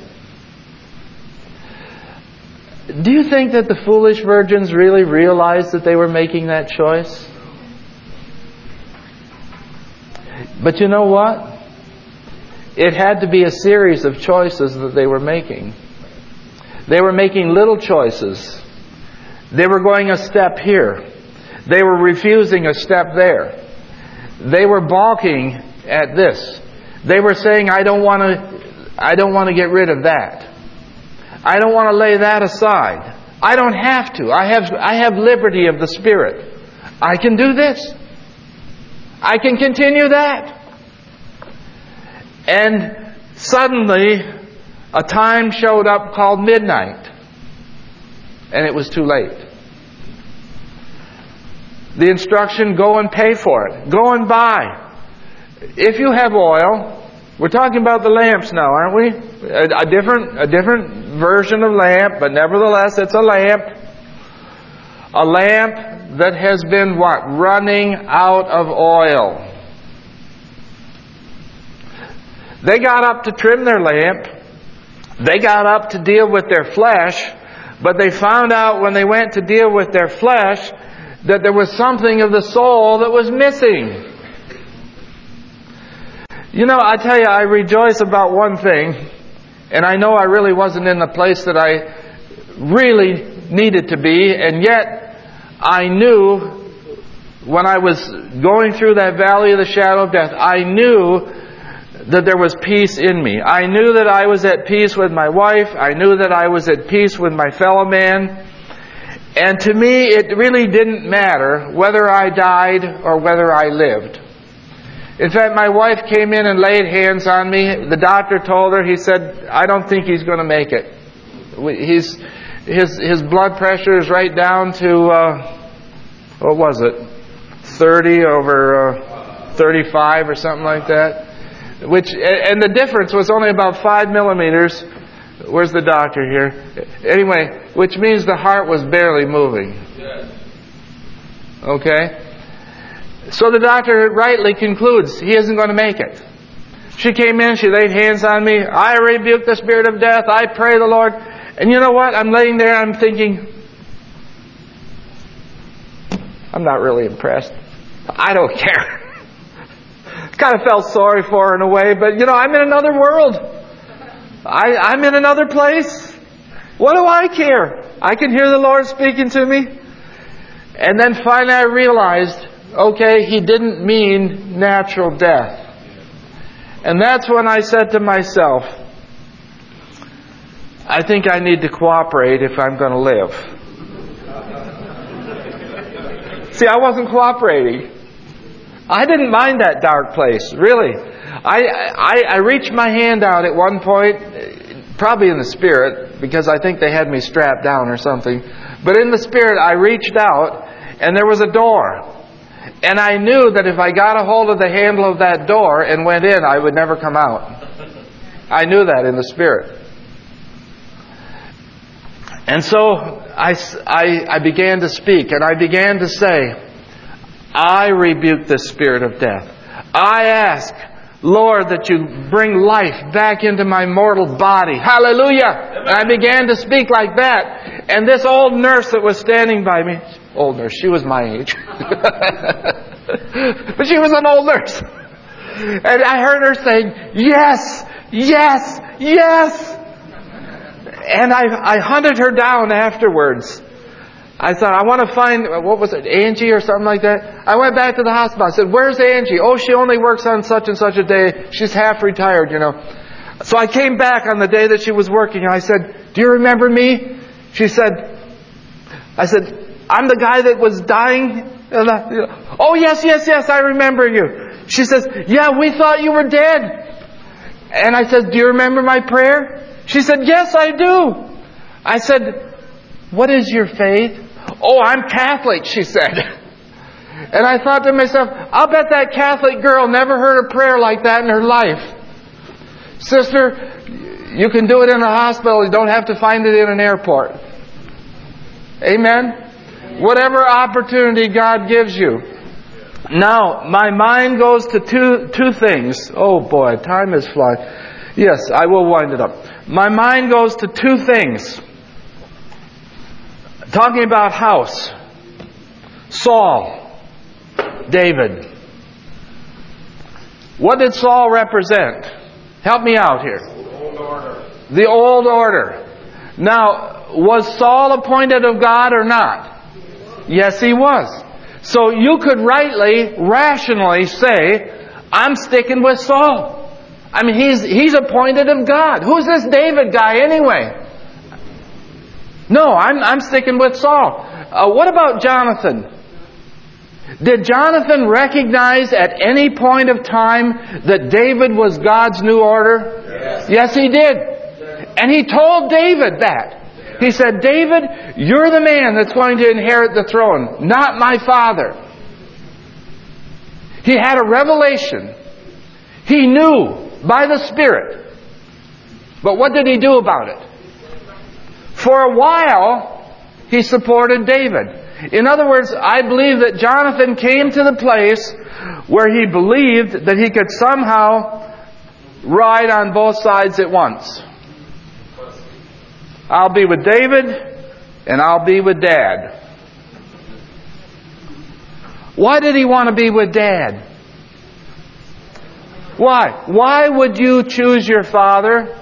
Do you think that the foolish virgins really realized that they were making that choice? But you know what? It had to be a series of choices that they were making. They were making little choices. They were going a step here. They were refusing a step there. They were balking at this. They were saying, I don't want to get rid of that. I don't want to lay that aside. I don't have to. I have liberty of the Spirit. I can do this. I can continue that. And suddenly, a time showed up called midnight. And it was too late. The instruction, go and pay for it. Go and buy. If you have oil, we're talking about the lamps now, aren't we? A different version of lamp, but nevertheless it's a lamp. A lamp that has been what? Running out of oil. They got up to trim their lamp. They got up to deal with their flesh, but they found out when they went to deal with their flesh that there was something of the soul that was missing. You know, I tell you, I rejoice about one thing, and I know I really wasn't in the place that I really needed to be, and yet I knew when I was going through that valley of the shadow of death, I knew that there was peace in me. I knew that I was at peace with my wife. I knew that I was at peace with my fellow man. And to me, it really didn't matter whether I died or whether I lived. In fact, my wife came in and laid hands on me. The doctor told her, he said, I don't think he's going to make it. His blood pressure is right down to, what was it? 30 over 35 or something like that. And the difference was only about 5 millimeters. Where's the doctor here? Anyway, which means the heart was barely moving. Okay? So the doctor rightly concludes he isn't going to make it. She came in, she laid hands on me. I rebuke the spirit of death. I pray the Lord. And you know what? I'm laying there, I'm thinking, I'm not really impressed. I don't care. Kind of felt sorry for her in a way, but I'm in another world. I'm in another place. What do I care? I can hear the Lord speaking to me. And then finally I realized, okay, He didn't mean natural death. And that's when I said to myself, I think I need to cooperate if I'm going to live. See, I wasn't cooperating. I didn't mind that dark place, really. I reached my hand out at one point, probably in the Spirit, because I think they had me strapped down or something. But in the Spirit, I reached out, and there was a door. And I knew that if I got a hold of the handle of that door and went in, I would never come out. I knew that in the Spirit. And so I began to speak, and I began to say, I rebuke the spirit of death. I ask, Lord, that you bring life back into my mortal body. Hallelujah! And I began to speak like that. And this old nurse that was standing by me, old nurse, she was my age. But she was an old nurse. And I heard her saying, yes, yes, yes. And I hunted her down afterwards. I thought, I want to find, what was it, Angie or something like that? I went back to the hospital. I said, where's Angie? Oh, she only works on such and such a day. She's half retired, So I came back on the day that she was working, and I said, do you remember me? I said, I'm the guy that was dying. Oh, yes, I remember you. She says, yeah, we thought you were dead. And I said, do you remember my prayer? She said, yes, I do. I said, what is your faith? Oh, I'm Catholic, she said. And I thought to myself, I'll bet that Catholic girl never heard a prayer like that in her life. Sister, you can do it in a hospital. You don't have to find it in an airport. Amen? Whatever opportunity God gives you. Now, my mind goes to two things. Oh boy, time is flying. Yes, I will wind it up. My mind goes to two things. Talking about house. Saul. David. What did Saul represent? Help me out here. The old order. Now, was Saul appointed of God or not? Yes, he was. So you could rightly, rationally say, I'm sticking with Saul. I mean, he's appointed of God. Who's this David guy anyway? No, I'm sticking with Saul. What about Jonathan? Did Jonathan recognize at any point of time that David was God's new order? Yes, he did. And he told David that. He said, David, you're the man that's going to inherit the throne, not my father. He had a revelation. He knew by the Spirit. But what did he do about it? For a while, he supported David. In other words, I believe that Jonathan came to the place where he believed that he could somehow ride on both sides at once. I'll be with David, and I'll be with Dad. Why did he want to be with Dad? Why? Why would you choose your father?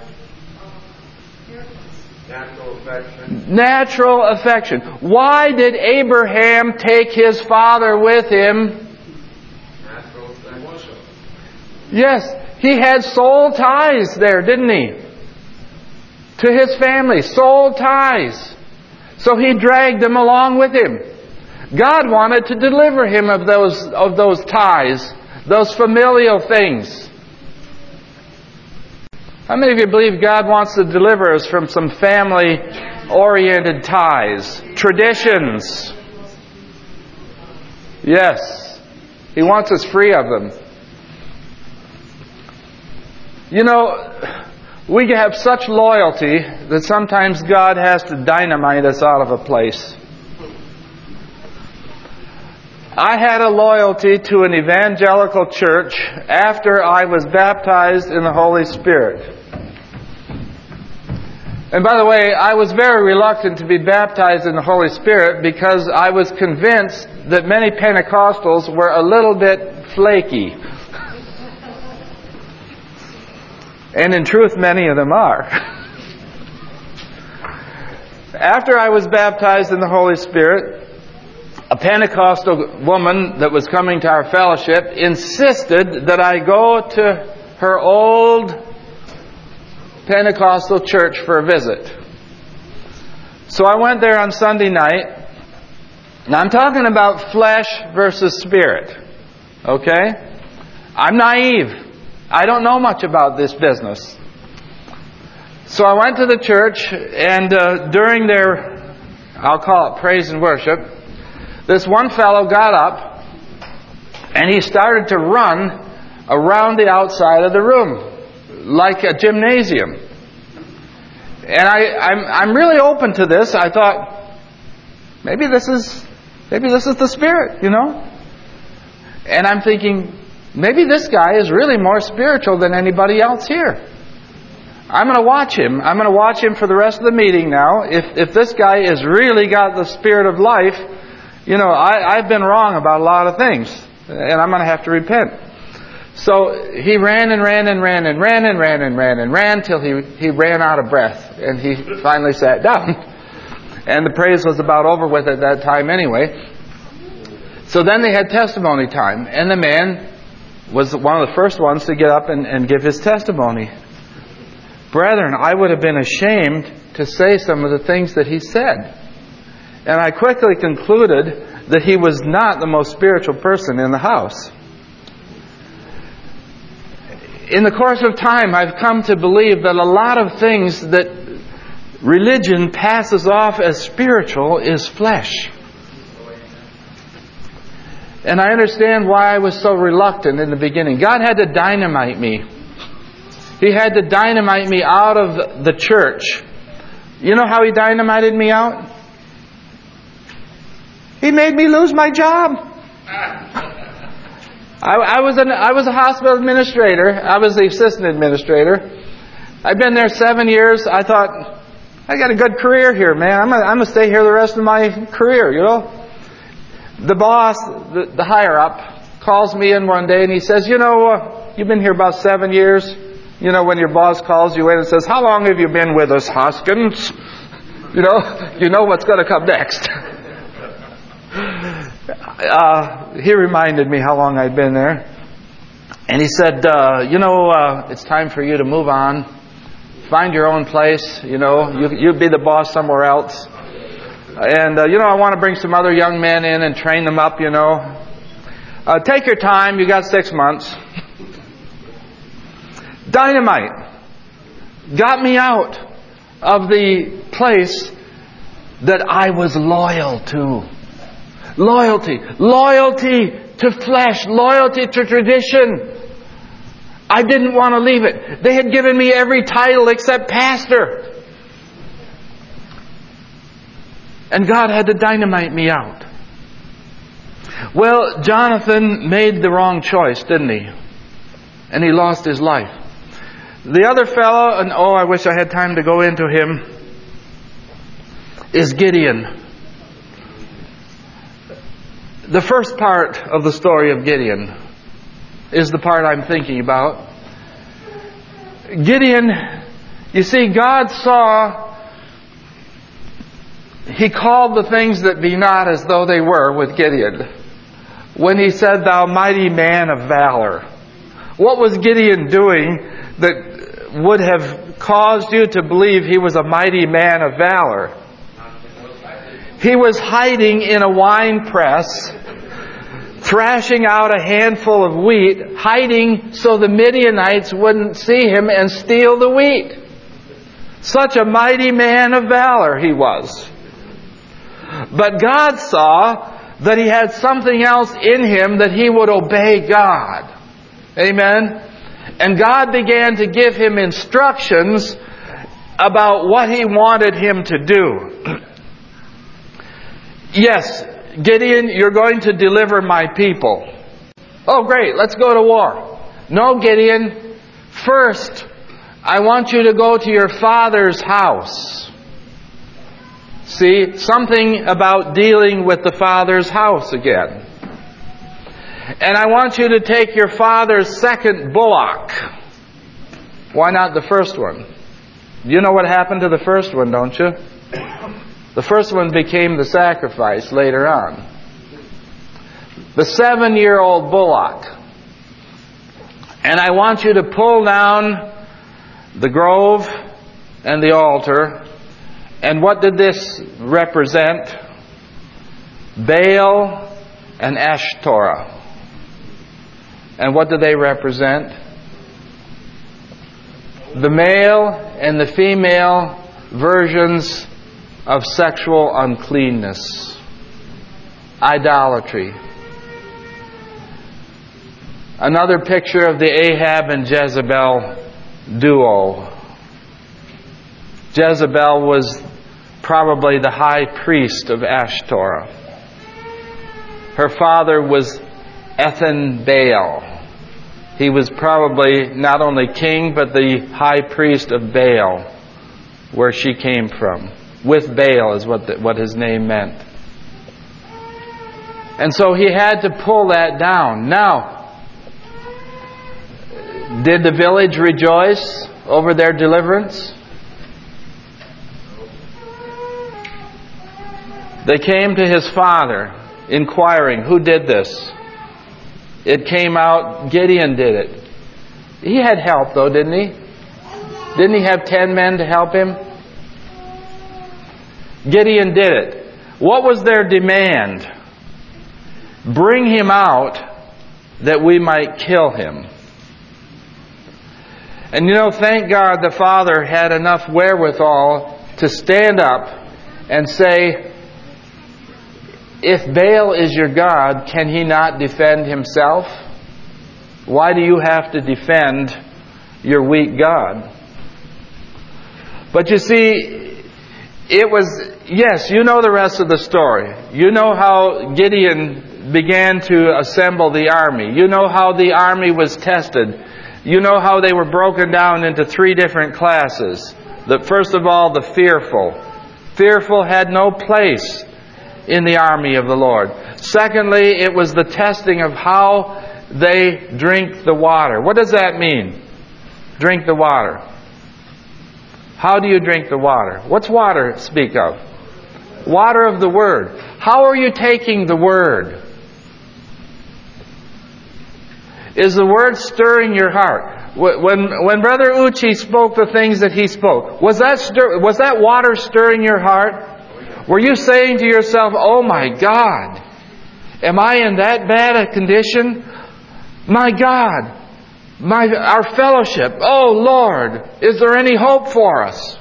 Natural affection. Why did Abraham take his father with him? Natural affection. Yes, he had soul ties there, didn't he? To his family, soul ties. So he dragged them along with him. God wanted to deliver him of those ties, those familial things. How many of you believe God wants to deliver us from some family-oriented ties, traditions? Yes. He wants us free of them. You know, we have such loyalty that sometimes God has to dynamite us out of a place. I had a loyalty to an evangelical church after I was baptized in the Holy Spirit. And by the way, I was very reluctant to be baptized in the Holy Spirit because I was convinced that many Pentecostals were a little bit flaky. And in truth, many of them are. After I was baptized in the Holy Spirit, a Pentecostal woman that was coming to our fellowship insisted that I go to her old Pentecostal church for a visit. So I went there on Sunday night. Now I'm talking about flesh versus spirit. Okay? I'm naive. I don't know much about this business. So I went to the church, and during their, I'll call it praise and worship, this one fellow got up and he started to run around the outside of the room like a gymnasium. And I'm really open to this. I thought, maybe this is the Spirit, you know? And I'm thinking, maybe this guy is really more spiritual than anybody else here. I'm going to watch him. I'm going to watch him for the rest of the meeting now. If this guy has really got the spirit of life, you know, I've been wrong about a lot of things, and I'm going to have to repent. So he ran and ran and ran and ran and ran and ran and ran till he ran out of breath, and he finally sat down. And the praise was about over with at that time anyway. So then they had testimony time, and the man was one of the first ones to get up and give his testimony. Brethren, I would have been ashamed to say some of the things that he said. And I quickly concluded that he was not the most spiritual person in the house. In the course of time, I've come to believe that a lot of things that religion passes off as spiritual is flesh. And I understand why I was so reluctant in the beginning. God had to dynamite me. He had to dynamite me out of the church. You know how He dynamited me out? He made me lose my job. I was a hospital administrator. I was the assistant administrator. I've been there 7 years. I thought, I got a good career here, man. I'm going to stay here the rest of my career, you know. The boss, the higher up, calls me in one day and he says, you know, you've been here about 7 years. You know, when your boss calls you in and says, how long have you been with us, Hoskins? You know what's going to come next. He reminded me how long I'd been there. And he said, it's time for you to move on. Find your own place. You be the boss somewhere else. And, I want to bring some other young men in and train them up, Take your time. You got 6 months. Dynamite got me out of the place that I was loyal to. Loyalty to flesh, loyalty to tradition. I didn't want to leave it. They had given me every title except pastor. And God had to dynamite me out. Well, Jonathan made the wrong choice, didn't he? And he lost his life. The other fellow, and I wish I had time to go into him, is Gideon. The first part of the story of Gideon is the part I'm thinking about. Gideon, you see, God He called the things that be not as though they were with Gideon. When He said, thou mighty man of valor. What was Gideon doing that would have caused you to believe he was a mighty man of valor? He was hiding in a wine press, thrashing out a handful of wheat, hiding so the Midianites wouldn't see him and steal the wheat. Such a mighty man of valor he was. But God saw that he had something else in him, that he would obey God. Amen? And God began to give him instructions about what he wanted him to do. Yes, Gideon, you're going to deliver my people. Oh, great, let's go to war. No, Gideon, first, I want you to go to your father's house. See, something about dealing with the father's house again. And I want you to take your father's second bullock. Why not the first one? You know what happened to the first one, don't you? The first one became the sacrifice later on. The 7-year-old bullock. And I want you to pull down the grove and the altar. And what did this represent? Baal and Ashtoreth. And what do they represent? The male and the female versions of sexual uncleanness. Idolatry. Another picture of the Ahab and Jezebel duo. Jezebel was probably the high priest of Ashtoreth. Her father was Ethan Baal. He was probably not only king, but the high priest of Baal, where she came from. With Baal is what his name meant. And so he had to pull that down. Now, did the village rejoice over their deliverance? They came to his father, inquiring, who did this? It came out, Gideon did it. He had help though, didn't he? Didn't he have 10 men to help him? Gideon did it. What was their demand? Bring him out that we might kill him. And you know, thank God the father had enough wherewithal to stand up and say, if Baal is your God, can he not defend himself? Why do you have to defend your weak God? But you see, it was, yes, you know the rest of the story. You know how Gideon began to assemble the army. You know how the army was tested. You know how they were broken down into 3 different classes. First of all, the fearful. Fearful had no place in the army of the Lord. Secondly, it was the testing of how they drink the water. What does that mean? Drink the water. How do you drink the water? What's water speak of? Water of the Word. How are you taking the Word? Is the Word stirring your heart? When Brother Uchi spoke the things that he spoke, was that water stirring your heart? Were you saying to yourself, oh my God, am I in that bad a condition? My God, our fellowship, oh Lord, is there any hope for us?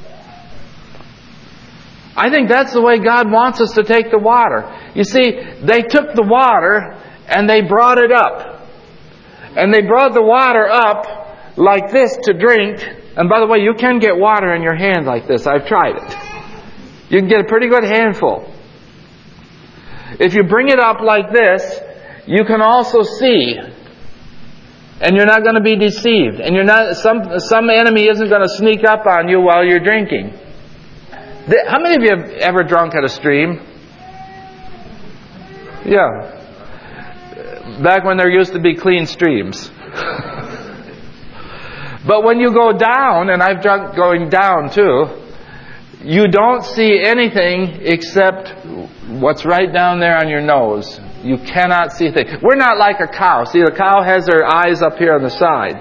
I think that's the way God wants us to take the water. You see, they took the water and they brought it up. And they brought the water up like this to drink. And by the way, you can get water in your hand like this. I've tried it. You can get a pretty good handful. If you bring it up like this, you can also see. And you're not going to be deceived. And you're not, some enemy isn't going to sneak up on you while you're drinking. How many of you have ever drunk at a stream? Yeah. Back when there used to be clean streams. But when you go down, and I've drunk going down too, you don't see anything except what's right down there on your nose. You cannot see things. We're not like a cow. See, the cow has her eyes up here on the side.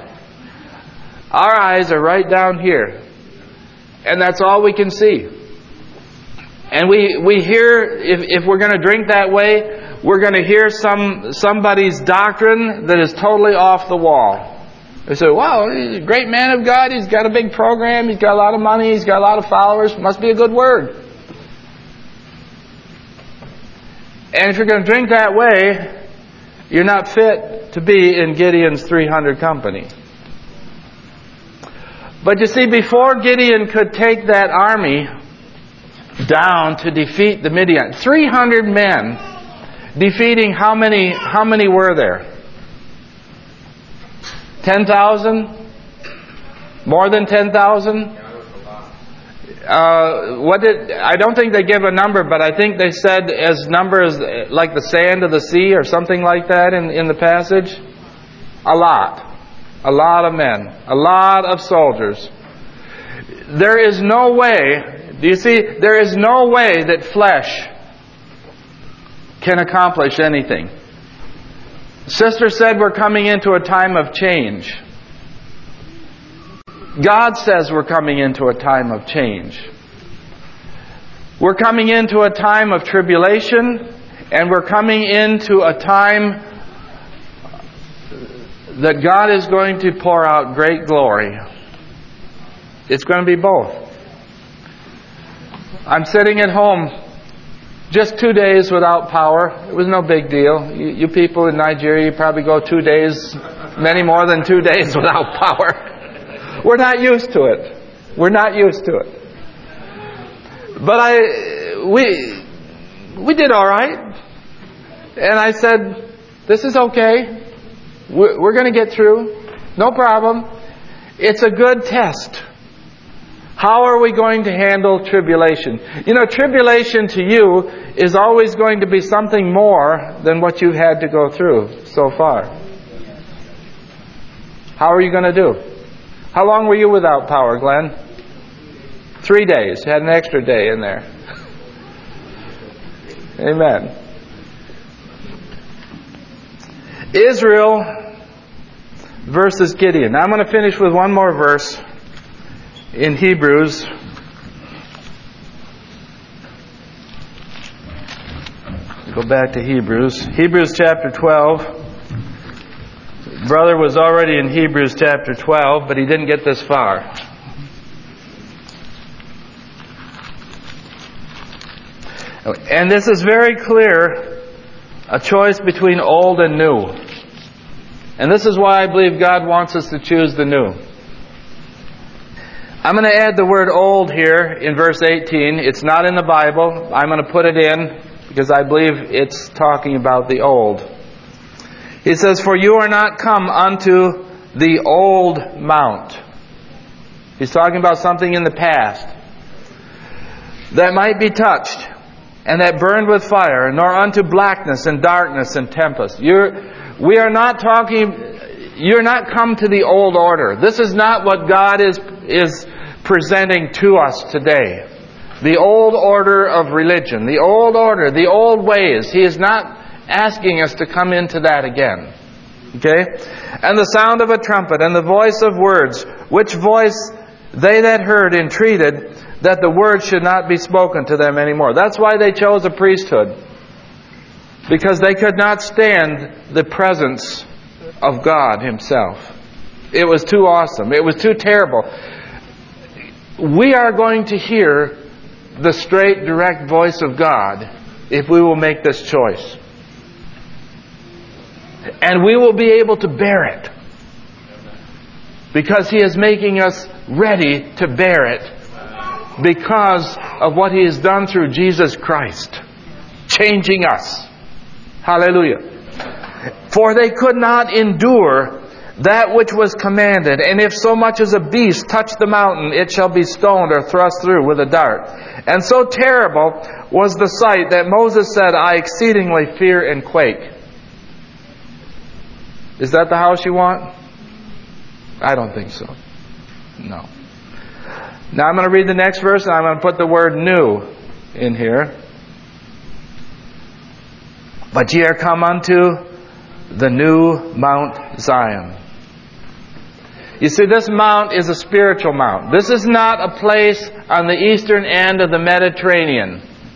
Our eyes are right down here. And that's all we can see. And we hear, if we're going to drink that way, we're going to hear somebody's doctrine that is totally off the wall. They say, wow, he's a great man of God, he's got a big program, he's got a lot of money, he's got a lot of followers, must be a good word. And if you're going to drink that way, you're not fit to be in Gideon's 300 company. But you see, before Gideon could take that army down to defeat the Midian, 300 men defeating how many were there? 10,000? More than 10,000? I don't think they give a number, but I think they said as numbers like the sand of the sea or something like that in the passage. A lot of men, a lot of soldiers. There is no way, do you see, there is no way that flesh can accomplish anything. Sister said we're coming into a time of change. God says we're coming into a time of change. We're coming into a time of tribulation, and we're coming into a time that God is going to pour out great glory. It's going to be both. I'm sitting at home just 2 days without power. It was no big deal. You people in Nigeria, you probably go 2 days, many more than 2 days without power. We're not used to it. We're not used to it. But we did all right. And I said, this is okay. We're going to get through. No problem. It's a good test. How are we going to handle tribulation? You know, tribulation to you is always going to be something more than what you've had to go through so far. How are you going to do? How long were you without power, Glenn? 3 days. You had an extra day in there. Amen. Israel versus Gideon. Now I'm going to finish with one more verse in Hebrews. Go back to Hebrews. Hebrews chapter 12. Brother was already in Hebrews chapter 12, but he didn't get this far. And this is very clear, a choice between old and new. And this is why I believe God wants us to choose the new. I'm going to add the word old here in verse 18. It's not in the Bible. I'm going to put it in because I believe it's talking about the old. He says, for you are not come unto the old mount. He's talking about something in the past that might be touched and that burned with fire, nor unto blackness and darkness and tempest. You're not come to the old order. This is not what God is presenting to us today. The old order of religion, the old order, the old ways. He is not asking us to come into that again. Okay? And the sound of a trumpet and the voice of words, which voice they that heard entreated that the word should not be spoken to them anymore. That's why they chose a priesthood. Because they could not stand the presence of God Himself. It was too awesome. It was too terrible. We are going to hear the straight, direct voice of God if we will make this choice. And we will be able to bear it. Because He is making us ready to bear it. Because of what He has done through Jesus Christ. Changing us. Hallelujah. For they could not endure that which was commanded. And if so much as a beast touch the mountain, it shall be stoned or thrust through with a dart. And so terrible was the sight that Moses said, I exceedingly fear and quake. Is that the house you want? I don't think so. No. Now I'm going to read the next verse and I'm going to put the word new in here. But ye are come unto the new Mount Zion. You see, this mount is a spiritual mount. This is not a place on the eastern end of the Mediterranean.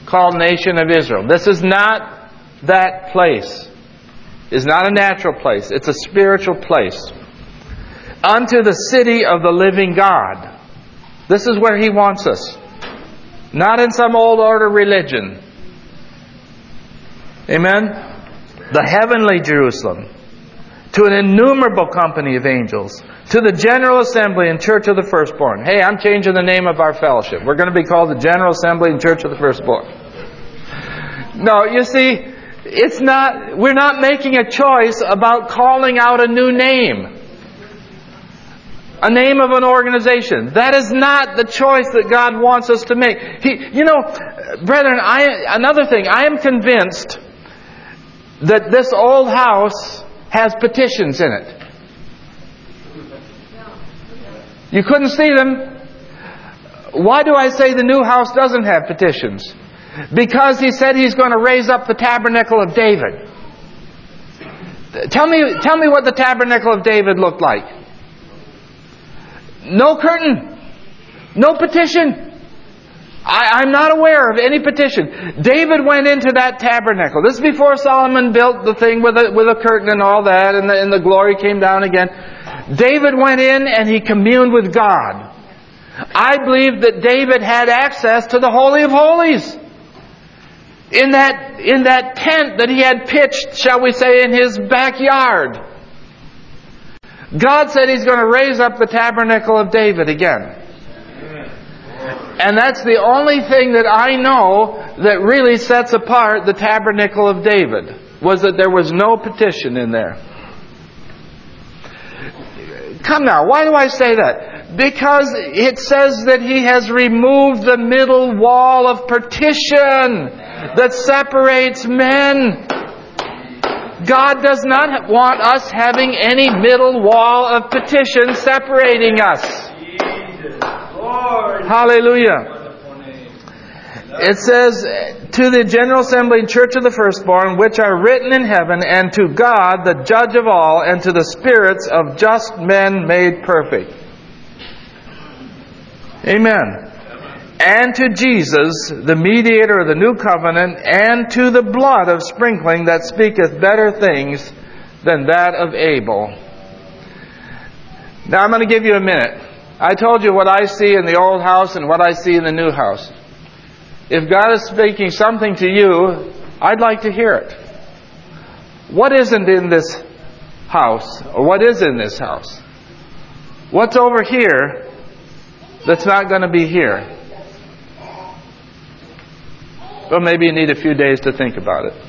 called nation of Israel. This is not that place. It's not a natural place. It's a spiritual place. Unto the city of the living God. This is where He wants us. Not in some old order religion. Amen? The heavenly Jerusalem. To an innumerable company of angels. To the General Assembly and Church of the Firstborn. Hey, I'm changing the name of our fellowship. We're going to be called the General Assembly and Church of the Firstborn. No, you see, we're not making a choice about calling out a new name. A name of an organization. That is not the choice that God wants us to make. Brethren, another thing, I am convinced that this old house has petitions in it. You couldn't see them. Why do I say the new house doesn't have petitions? Because He said He's going to raise up the tabernacle of David. Tell me what the tabernacle of David looked like. No curtain. No petition. I'm not aware of any petition. David went into that tabernacle. This is before Solomon built the thing with a curtain and all that, and the glory came down again. David went in and he communed with God. I believe that David had access to the Holy of Holies. In that tent that he had pitched, shall we say, in his backyard. God said He's going to raise up the tabernacle of David again. And that's the only thing that I know that really sets apart the tabernacle of David, was that there was no petition in there. Come now, why do I say that? Because it says that He has removed the middle wall of partition that separates men. God does not want us having any middle wall of petition separating us. Hallelujah. It says, to the General Assembly and Church of the Firstborn, which are written in heaven, and to God, the Judge of all, and to the spirits of just men made perfect. Amen. And to Jesus, the mediator of the new covenant, and to the blood of sprinkling that speaketh better things than that of Abel. Now I'm going to give you a minute. I told you what I see in the old house and what I see in the new house. If God is speaking something to you, I'd like to hear it. What isn't in this house? Or what is in this house? What's over here that's not going to be here? Well, maybe you need a few days to think about it.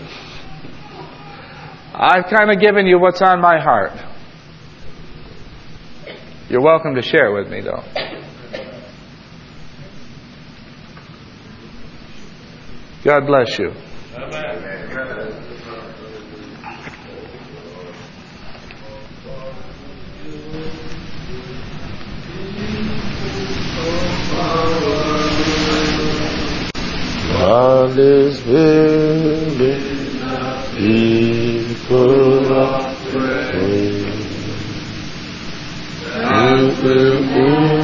I've kind of given you what's on my heart. You're welcome to share with me, though. God bless you. God is willing, people are praying.